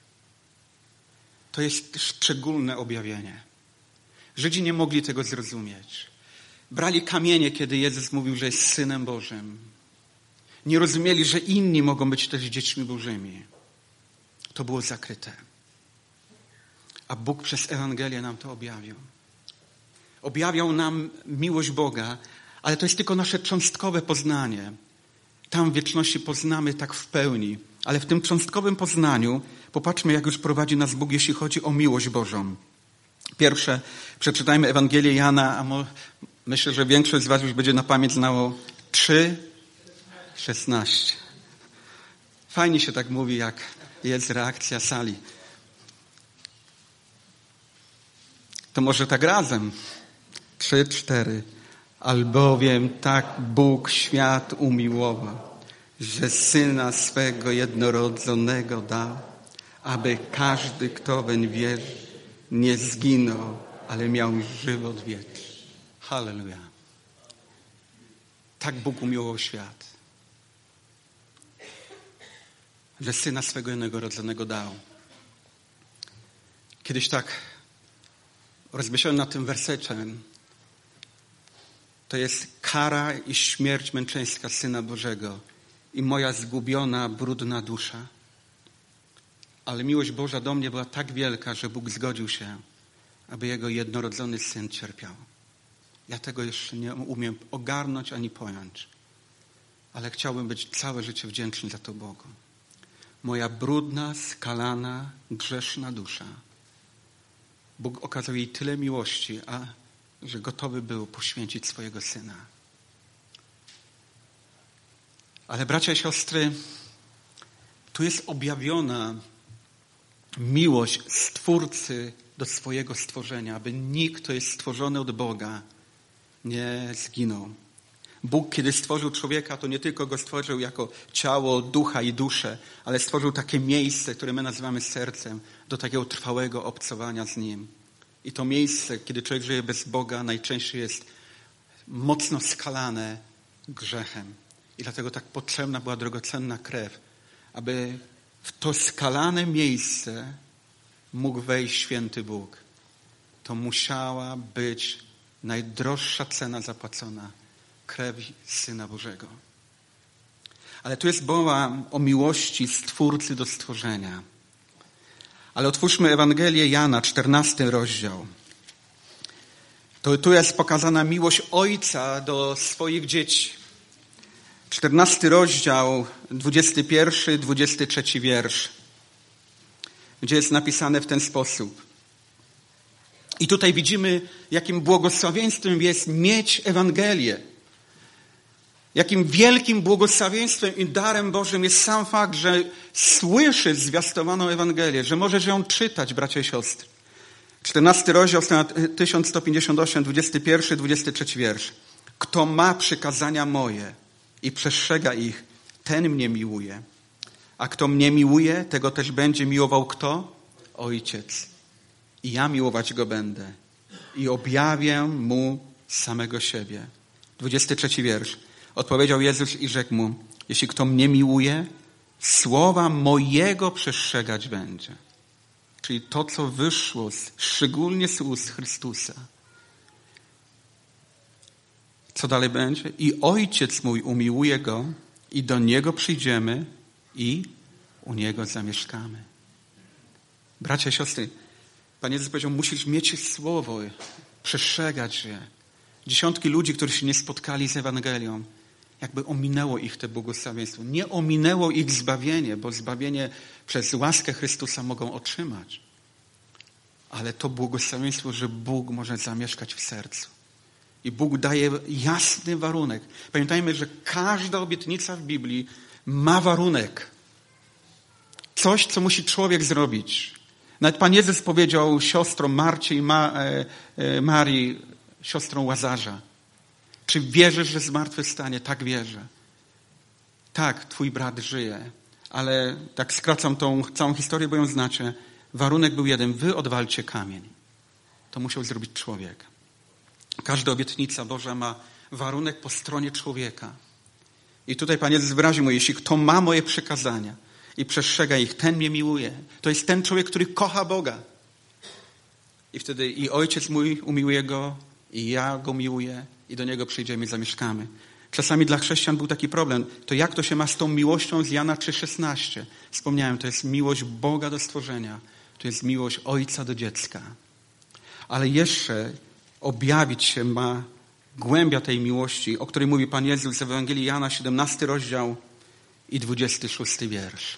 Speaker 1: To jest szczególne objawienie. Żydzi nie mogli tego zrozumieć. Brali kamienie, kiedy Jezus mówił, że jest Synem Bożym. Nie rozumieli, że inni mogą być też dziećmi Bożymi. To było zakryte. A Bóg przez Ewangelię nam to objawił. Objawiał nam miłość Boga, ale to jest tylko nasze cząstkowe poznanie. Tam w wieczności poznamy tak w pełni. Ale w tym cząstkowym poznaniu popatrzmy, jak już prowadzi nas Bóg, jeśli chodzi o miłość Bożą. Pierwsze, przeczytajmy Ewangelię Jana, a mo, myślę, że większość z was już będzie na pamięć znało trzy szesnaście. Fajnie się tak mówi, jak jest reakcja sali. To może tak razem. Trzy, cztery. Albowiem tak Bóg świat umiłował, że Syna swego jednorodzonego dał, aby każdy, kto weń wierzy, nie zginął, ale miał żywot wieczny. Halleluja. Tak Bóg umiłował świat. że Syna swego jednorodzonego dał. Kiedyś tak rozmyślałem nad tym wersetem. To jest kara i śmierć męczeńska Syna Bożego i moja zgubiona, brudna dusza. Ale miłość Boża do mnie była tak wielka, że Bóg zgodził się, aby Jego jednorodzony Syn cierpiał. Ja tego jeszcze nie umiem ogarnąć ani pojąć, ale chciałbym być całe życie wdzięczny za to Bogu. Moja brudna, skalana, grzeszna dusza. Bóg okazał jej tyle miłości, a że gotowy był poświęcić swojego Syna. Ale bracia i siostry, tu jest objawiona miłość Stwórcy do swojego stworzenia, aby nikt, kto jest stworzony od Boga, nie zginął. Bóg, kiedy stworzył człowieka, to nie tylko go stworzył jako ciało, ducha i duszę, ale stworzył takie miejsce, które my nazywamy sercem, do takiego trwałego obcowania z Nim. I to miejsce, kiedy człowiek żyje bez Boga, najczęściej jest mocno skalane grzechem. I dlatego tak potrzebna była drogocenna krew, aby w to skalane miejsce mógł wejść święty Bóg. To musiała być najdroższa cena zapłacona. Krew Syna Bożego. Ale tu jest mowa o miłości Stwórcy do stworzenia. Ale otwórzmy Ewangelię Jana, czternasty rozdział. To tu jest pokazana miłość Ojca do swoich dzieci. czternasty rozdział, dwudziesty pierwszy, dwudziesty trzeci wiersz, gdzie jest napisane w ten sposób. I tutaj widzimy, jakim błogosławieństwem jest mieć Ewangelię. Jakim wielkim błogosławieństwem i darem Bożym jest sam fakt, że słyszysz zwiastowaną Ewangelię, że możesz ją czytać, bracia i siostry. czternasty rozdział, strona tysiąc sto pięćdziesiąt osiem, dwudziesty pierwszy, dwudziesty trzeci wiersz. Kto ma przykazania moje i przestrzega ich, ten mnie miłuje. A kto mnie miłuje, tego też będzie miłował kto? Ojciec. I ja miłować go będę. I objawię mu samego siebie. dwudziesty trzeci wiersz. Odpowiedział Jezus i rzekł mu, jeśli kto mnie miłuje, słowa mojego przestrzegać będzie. Czyli to, co wyszło z, szczególnie z ust Chrystusa. Co dalej będzie? I Ojciec mój umiłuje go i do Niego przyjdziemy i u Niego zamieszkamy. Bracia i siostry, Pan Jezus powiedział, musisz mieć słowo, przestrzegać je. Dziesiątki ludzi, którzy się nie spotkali z Ewangelią, jakby ominęło ich te błogosławieństwo. Nie ominęło ich zbawienie, bo zbawienie przez łaskę Chrystusa mogą otrzymać. Ale to błogosławieństwo, że Bóg może zamieszkać w sercu. I Bóg daje jasny warunek. Pamiętajmy, że każda obietnica w Biblii ma warunek. Coś, co musi człowiek zrobić. Nawet Pan Jezus powiedział siostrom Marcie i Ma, e, e, Marii, siostrą Łazarza. Czy wierzysz, że zmartwychwstanie? Tak wierzę. Tak, twój brat żyje. Ale tak skracam tą całą historię, bo ją znacie. Warunek był jeden. Wy odwalcie kamień. To musiał zrobić człowiek. Każda obietnica Boża ma warunek po stronie człowieka. I tutaj Pan Jezus wyraził mu, jeśli kto ma moje przykazania i przestrzega ich, ten mnie miłuje. To jest ten człowiek, który kocha Boga. I wtedy i Ojciec mój umiłuje go, i ja go miłuję, i do Niego przyjdziemy i zamieszkamy. Czasami dla chrześcijan był taki problem. To jak to się ma z tą miłością z Jana trzy szesnaście? Wspomniałem, to jest miłość Boga do stworzenia. To jest miłość Ojca do dziecka. Ale jeszcze objawić się ma głębia tej miłości, o której mówi Pan Jezus w Ewangelii Jana, siedemnasty rozdział i dwudziesty szósty wiersz.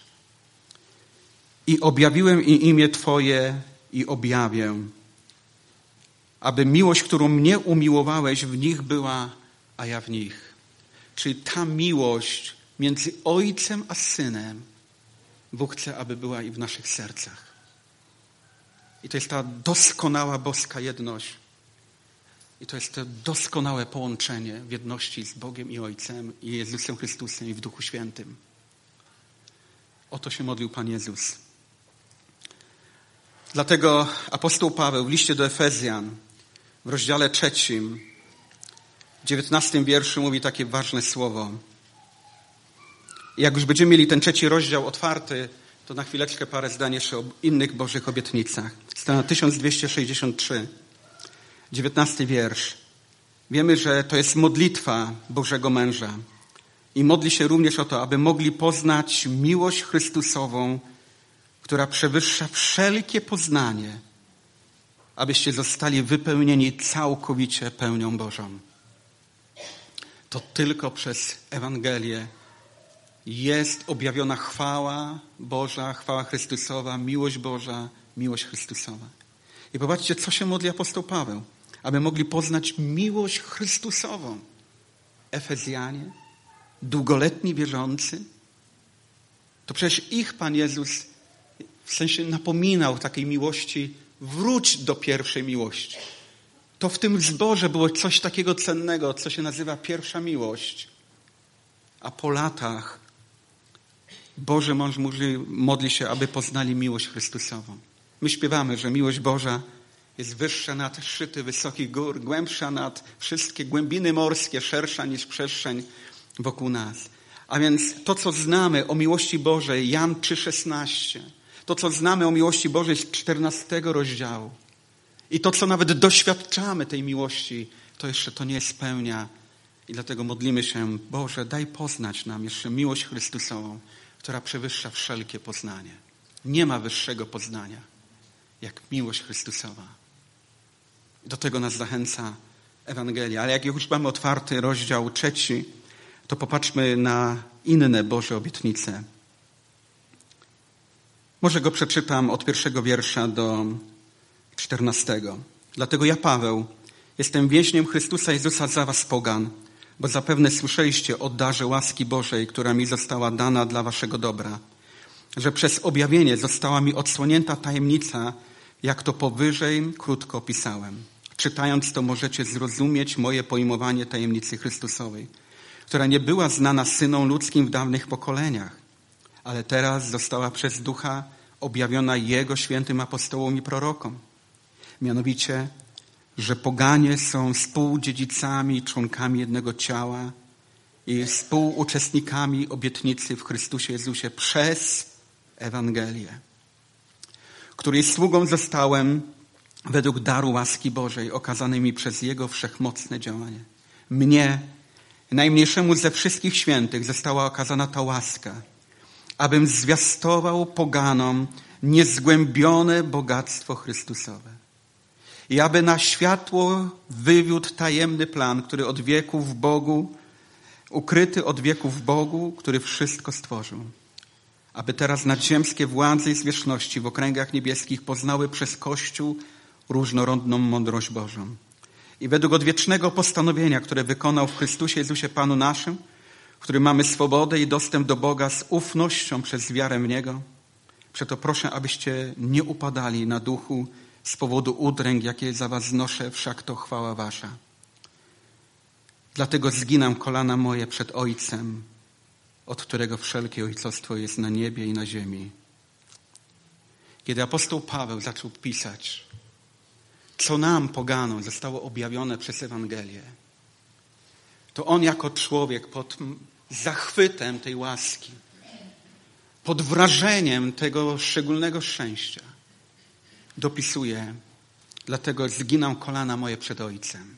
Speaker 1: I objawiłem im imię Twoje i objawię, aby miłość, którą mnie umiłowałeś, w nich była, a ja w nich. Czyli ta miłość między Ojcem a Synem Bóg chce, aby była i w naszych sercach. I to jest ta doskonała boska jedność. I to jest to doskonałe połączenie w jedności z Bogiem i Ojcem i Jezusem Chrystusem i w Duchu Świętym. O to się modlił Pan Jezus. Dlatego apostoł Paweł w liście do Efezjan w rozdziale trzecim, w dziewiętnastym wierszu mówi takie ważne słowo. Jak już będziemy mieli ten trzeci rozdział otwarty, to na chwileczkę parę zdań jeszcze o innych Bożych obietnicach. Strona tysiąc dwieście sześćdziesiąt trzy, dziewiętnasty wiersz. Wiemy, że to jest modlitwa Bożego męża. I modli się również o to, aby mogli poznać miłość Chrystusową, która przewyższa wszelkie poznanie, abyście zostali wypełnieni całkowicie pełnią Bożą. To tylko przez Ewangelię jest objawiona chwała Boża, chwała Chrystusowa, miłość Boża, miłość Chrystusowa. I popatrzcie, co się modli apostoł Paweł, aby mogli poznać miłość Chrystusową. Efezjanie, długoletni wierzący, to przecież ich Pan Jezus w sensie napominał takiej miłości, wróć do pierwszej miłości. To w tym zborze było coś takiego cennego, co się nazywa pierwsza miłość. A po latach Boży mąż modli się, aby poznali miłość Chrystusową. My śpiewamy, że miłość Boża jest wyższa nad szczyty wysokich gór, głębsza nad wszystkie głębiny morskie, szersza niż przestrzeń wokół nas. A więc to, co znamy o miłości Bożej, Jan trzy szesnaście, to, co znamy o miłości Bożej z czternastego rozdziału i to, co nawet doświadczamy tej miłości, to jeszcze to nie spełnia. I dlatego modlimy się, Boże, daj poznać nam jeszcze miłość Chrystusową, która przewyższa wszelkie poznanie. Nie ma wyższego poznania, jak miłość Chrystusowa. Do tego nas zachęca Ewangelia. Ale jak już mamy otwarty rozdział trzeci, to popatrzmy na inne Boże obietnice. Może go przeczytam od pierwszego wiersza do czternastego. Dlatego ja, Paweł, jestem więźniem Chrystusa Jezusa za was pogan, bo zapewne słyszeliście o darze łaski Bożej, która mi została dana dla waszego dobra, że przez objawienie została mi odsłonięta tajemnica, jak to powyżej krótko opisałem. Czytając to możecie zrozumieć moje pojmowanie tajemnicy Chrystusowej, która nie była znana synom ludzkim w dawnych pokoleniach, ale teraz została przez Ducha objawiona Jego świętym apostołom i prorokom. Mianowicie, że poganie są współdziedzicami i członkami jednego ciała i współuczestnikami obietnicy w Chrystusie Jezusie przez Ewangelię, której sługą zostałem według daru łaski Bożej okazanej mi przez Jego wszechmocne działanie. Mnie, najmniejszemu ze wszystkich świętych, została okazana ta łaska, abym zwiastował poganom niezgłębione bogactwo Chrystusowe i aby na światło wywiódł tajemny plan, który od wieków w Bogu, ukryty od wieków w Bogu, który wszystko stworzył. Aby teraz nadziemskie władze i zwierzchności w okręgach niebieskich poznały przez Kościół różnorodną mądrość Bożą. I według odwiecznego postanowienia, które wykonał w Chrystusie Jezusie Panu naszym, w którym mamy swobodę i dostęp do Boga z ufnością przez wiarę w Niego, przeto proszę, abyście nie upadali na duchu z powodu udręk, jakie za was znoszę, wszak to chwała wasza. Dlatego zginam kolana moje przed Ojcem, od którego wszelkie ojcostwo jest na niebie i na ziemi. Kiedy apostoł Paweł zaczął pisać, co nam, poganom, zostało objawione przez Ewangelię, to on jako człowiek pod zachwytem tej łaski, pod wrażeniem tego szczególnego szczęścia dopisuje, dlatego zginam kolana moje przed Ojcem.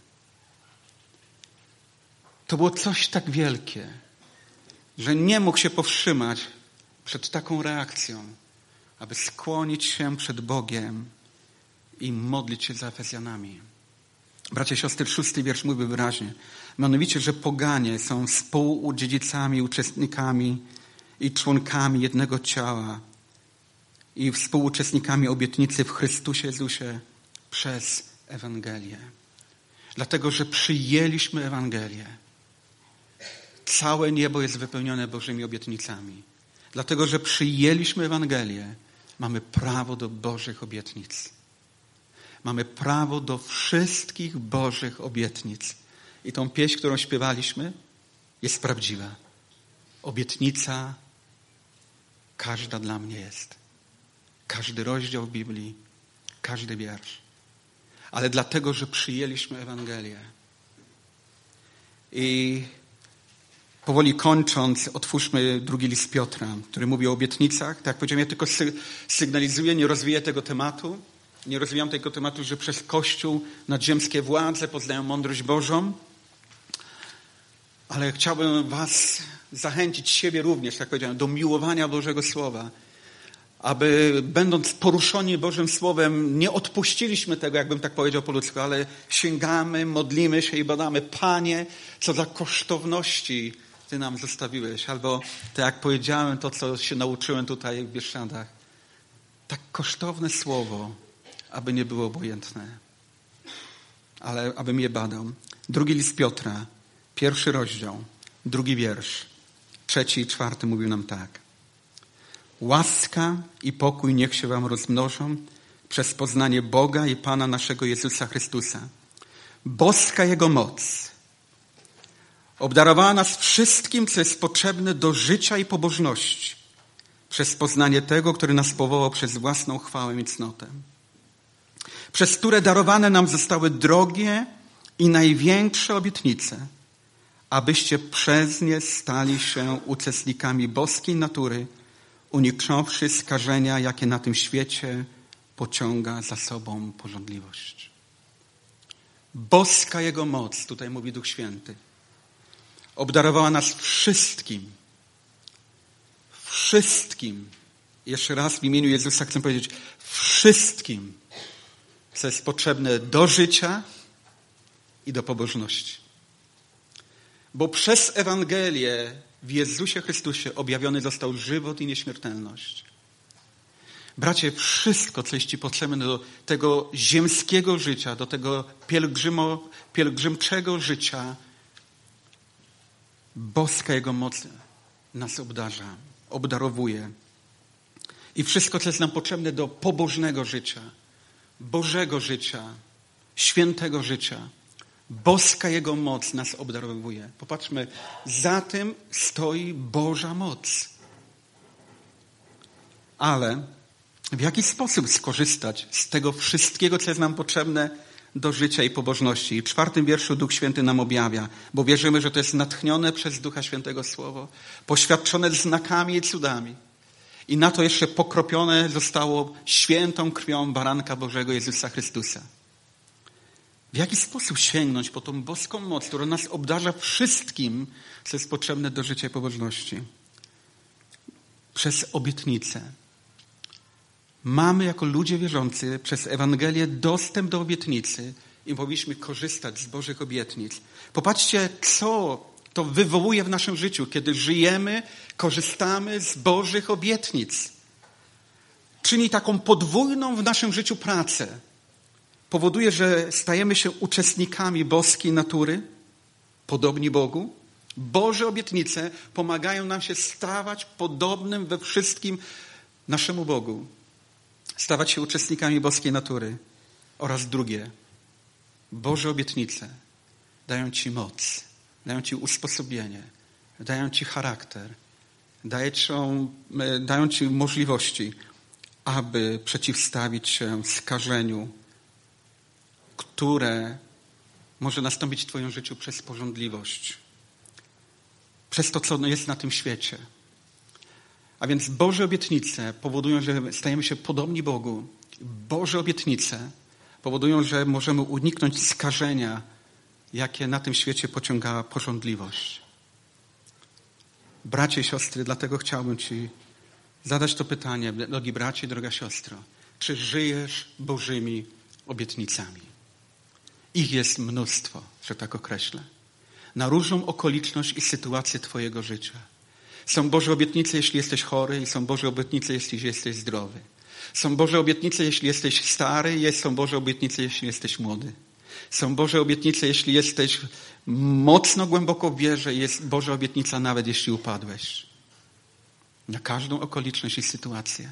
Speaker 1: To było coś tak wielkie, że nie mógł się powstrzymać przed taką reakcją, aby skłonić się przed Bogiem i modlić się za Efezjanami. Bracia i siostry, szósty wiersz mówi wyraźnie, mianowicie, że poganie są współudziedzicami, uczestnikami i członkami jednego ciała i współuczestnikami obietnicy w Chrystusie Jezusie przez Ewangelię. Dlatego, że przyjęliśmy Ewangelię. Całe niebo jest wypełnione Bożymi obietnicami. Dlatego, że przyjęliśmy Ewangelię, mamy prawo do Bożych obietnic. Mamy prawo do wszystkich Bożych obietnic. I tą pieśń, którą śpiewaliśmy, jest prawdziwa. Obietnica każda dla mnie jest. Każdy rozdział w Biblii, każdy wiersz. Ale dlatego, że przyjęliśmy Ewangelię. I Powoli kończąc, otwórzmy drugi list Piotra, który mówi o obietnicach. Tak jak powiedziałem, ja tylko sy- sygnalizuję, nie rozwiję tego tematu. Nie rozwijam tego tematu, że przez Kościół nadziemskie władze poznają mądrość Bożą. Ale chciałbym was zachęcić, siebie również, tak jak powiedziałem, do miłowania Bożego Słowa. Aby będąc poruszeni Bożym Słowem, nie odpuściliśmy tego, jakbym tak powiedział po ludzku, ale sięgamy, modlimy się i badamy. Panie, co za kosztowności Ty nam zostawiłeś. Albo, tak jak powiedziałem, to, co się nauczyłem tutaj w Bieszczadach. Tak kosztowne słowo, aby nie było obojętne. Ale abym je badał. Drugi list Piotra, pierwszy rozdział, drugi wiersz, trzeci i czwarty mówił nam tak. Łaska i pokój niech się wam rozmnożą przez poznanie Boga i Pana naszego Jezusa Chrystusa. Boska Jego moc obdarowała nas wszystkim, co jest potrzebne do życia i pobożności, przez poznanie tego, który nas powołał przez własną chwałę i cnotę, przez które darowane nam zostały drogie i największe obietnice, abyście przez nie stali się uczestnikami boskiej natury, uniknąwszy skażenia, jakie na tym świecie pociąga za sobą pożądliwość. Boska Jego moc, tutaj mówi Duch Święty, obdarowała nas wszystkim, wszystkim, jeszcze raz w imieniu Jezusa chcę powiedzieć, wszystkim, co jest potrzebne do życia i do pobożności. Bo przez Ewangelię w Jezusie Chrystusie objawiony został żywot i nieśmiertelność. Bracie, wszystko, co jest Ci potrzebne do tego ziemskiego życia, do tego pielgrzymo, pielgrzymczego życia, boska Jego moc nas obdarza, obdarowuje. I wszystko, co jest nam potrzebne do pobożnego życia, Bożego życia, świętego życia, boska Jego moc nas obdarowuje. Popatrzmy, za tym stoi Boża moc. Ale w jaki sposób skorzystać z tego wszystkiego, co jest nam potrzebne do życia i pobożności? I w czwartym wierszu Duch Święty nam objawia, bo wierzymy, że to jest natchnione przez Ducha Świętego Słowo, poświadczone znakami i cudami. I na to jeszcze pokropione zostało świętą krwią Baranka Bożego Jezusa Chrystusa. W jaki sposób sięgnąć po tą boską moc, która nas obdarza wszystkim, co jest potrzebne do życia i pobożności? Przez obietnicę. Mamy jako ludzie wierzący przez Ewangelię dostęp do obietnicy i powinniśmy korzystać z Bożych obietnic. Popatrzcie, co to wywołuje w naszym życiu, kiedy żyjemy, korzystamy z Bożych obietnic. Czyni taką podwójną w naszym życiu pracę. Powoduje, że stajemy się uczestnikami boskiej natury, podobni Bogu. Boże obietnice pomagają nam się stawać podobnym we wszystkim naszemu Bogu. Stawać się uczestnikami boskiej natury. Oraz drugie, Boże obietnice dają Ci moc, dają Ci usposobienie, dają Ci charakter, dają Ci, dają Ci możliwości, aby przeciwstawić się skażeniu, które może nastąpić w Twoim życiu przez pożądliwość, przez to, co jest na tym świecie. A więc Boże obietnice powodują, że stajemy się podobni Bogu. Boże obietnice powodują, że możemy uniknąć skażenia, jakie na tym świecie pociąga pożądliwość. Bracie i siostry, dlatego chciałbym Ci zadać to pytanie, drogi bracie, droga siostro. Czy żyjesz Bożymi obietnicami? Ich jest mnóstwo, że tak określę. Na różną okoliczność i sytuację Twojego życia. Są Boże obietnice, jeśli jesteś chory, i są Boże obietnice, jeśli jesteś zdrowy. Są Boże obietnice, jeśli jesteś stary, i są Boże obietnice, jeśli jesteś młody. Są Boże obietnice, jeśli jesteś mocno głęboko w wierze, i jest Boża obietnica nawet, jeśli upadłeś. Na każdą okoliczność i sytuację.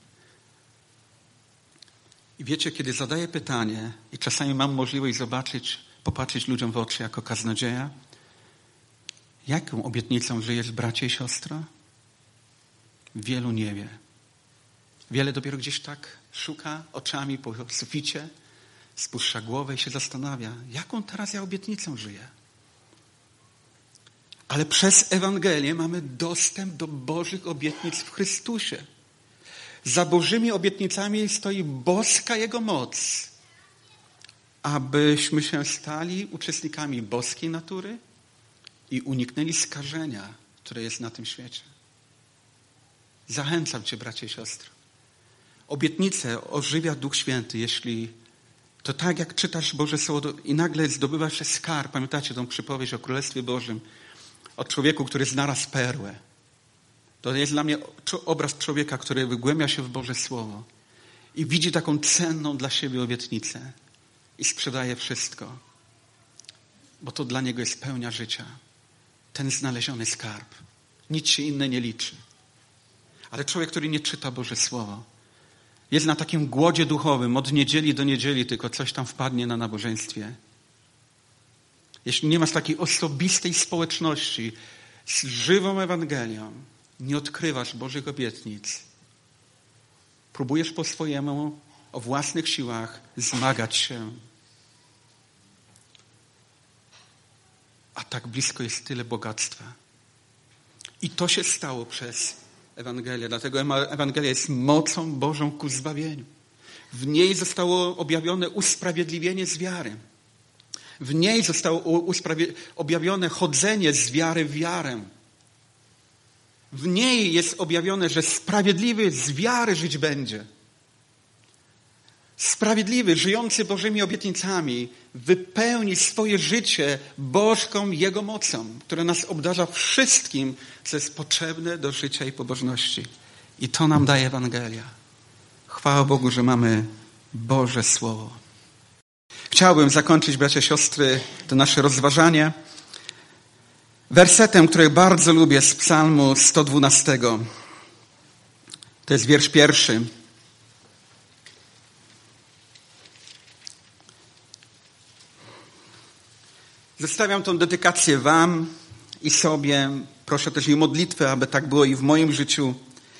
Speaker 1: I wiecie, kiedy zadaję pytanie i czasami mam możliwość zobaczyć, popatrzeć ludziom w oczy jako kaznodzieja, jaką obietnicą żyjesz, bracie i siostro? Wielu nie wie. Wiele dopiero gdzieś tak szuka oczami po suficie, spuszcza głowę i się zastanawia, jaką teraz ja obietnicą żyję. Ale przez Ewangelię mamy dostęp do Bożych obietnic w Chrystusie. Za Bożymi obietnicami stoi boska Jego moc, abyśmy się stali uczestnikami boskiej natury i uniknęli skażenia, które jest na tym świecie. Zachęcam cię, bracie i siostry. Obietnicę ożywia Duch Święty, jeśli to tak jak czytasz Boże Słowo i nagle zdobywasz się skarb. Pamiętacie tą przypowieść o Królestwie Bożym? O człowieku, który znalazł perłę. To jest dla mnie obraz człowieka, który wygłębia się w Boże Słowo i widzi taką cenną dla siebie obietnicę i sprzedaje wszystko, bo to dla niego jest pełnia życia. Ten znaleziony skarb. Nic się inne nie liczy. Ale człowiek, który nie czyta Boże Słowo, jest na takim głodzie duchowym, od niedzieli do niedzieli tylko coś tam wpadnie na nabożeństwie. Jeśli nie masz takiej osobistej społeczności z żywą Ewangelią, nie odkrywasz Bożych obietnic. Próbujesz po swojemu, o własnych siłach zmagać się. A tak blisko jest tyle bogactwa. I to się stało przez Ewangelię. Dlatego Ewangelia jest mocą Bożą ku zbawieniu. W niej zostało objawione usprawiedliwienie z wiary. W niej zostało usprawie- objawione chodzenie z wiary w wiarę. W niej jest objawione, że sprawiedliwy z wiary żyć będzie. Sprawiedliwy, żyjący Bożymi obietnicami, wypełni swoje życie bożką Jego mocą, która nas obdarza wszystkim, co jest potrzebne do życia i pobożności. I to nam daje Ewangelia. Chwała Bogu, że mamy Boże Słowo. Chciałbym zakończyć, bracia i siostry, to nasze rozważanie wersetem, który bardzo lubię z Psalmu sto dwunastego. To jest wiersz pierwszy. Zostawiam tą dedykację wam i sobie. Proszę też i modlitwę, aby tak było i w moim życiu.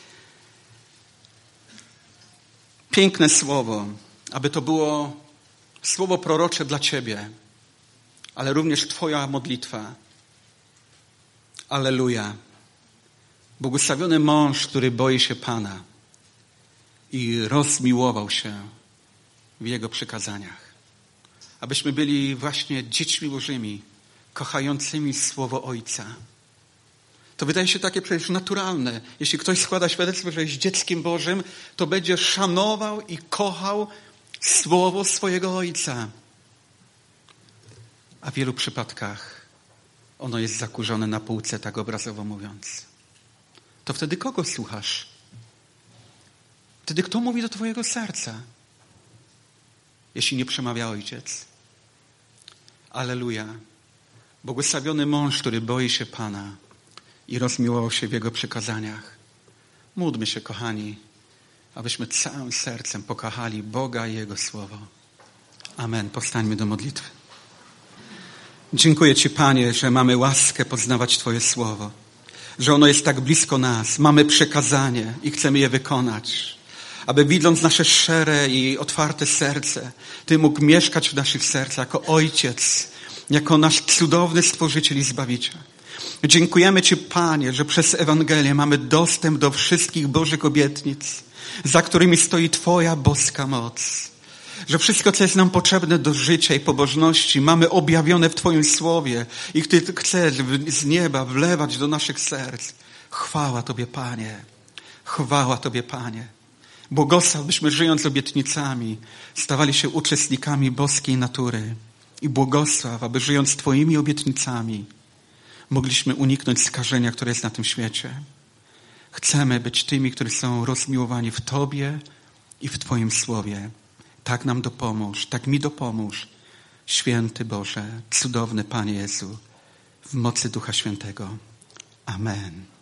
Speaker 1: Piękne słowo, aby to było słowo prorocze dla ciebie, ale również twoja modlitwa. Alleluja. Błogosławiony mąż, który boi się Pana i rozmiłował się w Jego przykazaniach. Abyśmy byli właśnie dziećmi Bożymi, kochającymi Słowo Ojca. To wydaje się takie przecież naturalne. Jeśli ktoś składa świadectwo, że jest dzieckiem Bożym, to będzie szanował i kochał Słowo swojego Ojca. A w wielu przypadkach ono jest zakurzone na półce, tak obrazowo mówiąc. To wtedy kogo słuchasz? Wtedy kto mówi do twojego serca? Jeśli nie przemawia Ojciec. Alleluja. Błogosławiony mąż, który boi się Pana i rozmiłował się w Jego przykazaniach. Módlmy się, kochani, abyśmy całym sercem pokochali Boga i Jego Słowo. Amen. Powstańmy do modlitwy. Dziękuję Ci, Panie, że mamy łaskę poznawać Twoje Słowo. Że ono jest tak blisko nas. Mamy przekazanie i chcemy je wykonać. Aby widząc nasze szczere i otwarte serce, Ty mógł mieszkać w naszych sercach jako Ojciec, jako nasz cudowny Stworzyciel i Zbawiciel. Dziękujemy Ci, Panie, że przez Ewangelię mamy dostęp do wszystkich Bożych obietnic, za którymi stoi Twoja boska moc. Że wszystko, co jest nam potrzebne do życia i pobożności, mamy objawione w Twoim Słowie i Ty chcesz z nieba wlewać do naszych serc. Chwała Tobie, Panie. Chwała Tobie, Panie. Błogosław, byśmy żyjąc obietnicami stawali się uczestnikami boskiej natury. I błogosław, aby żyjąc Twoimi obietnicami mogliśmy uniknąć skażenia, które jest na tym świecie. Chcemy być tymi, którzy są rozmiłowani w Tobie i w Twoim Słowie. Tak nam dopomóż, tak mi dopomóż, święty Boże, cudowny Panie Jezu, w mocy Ducha Świętego. Amen.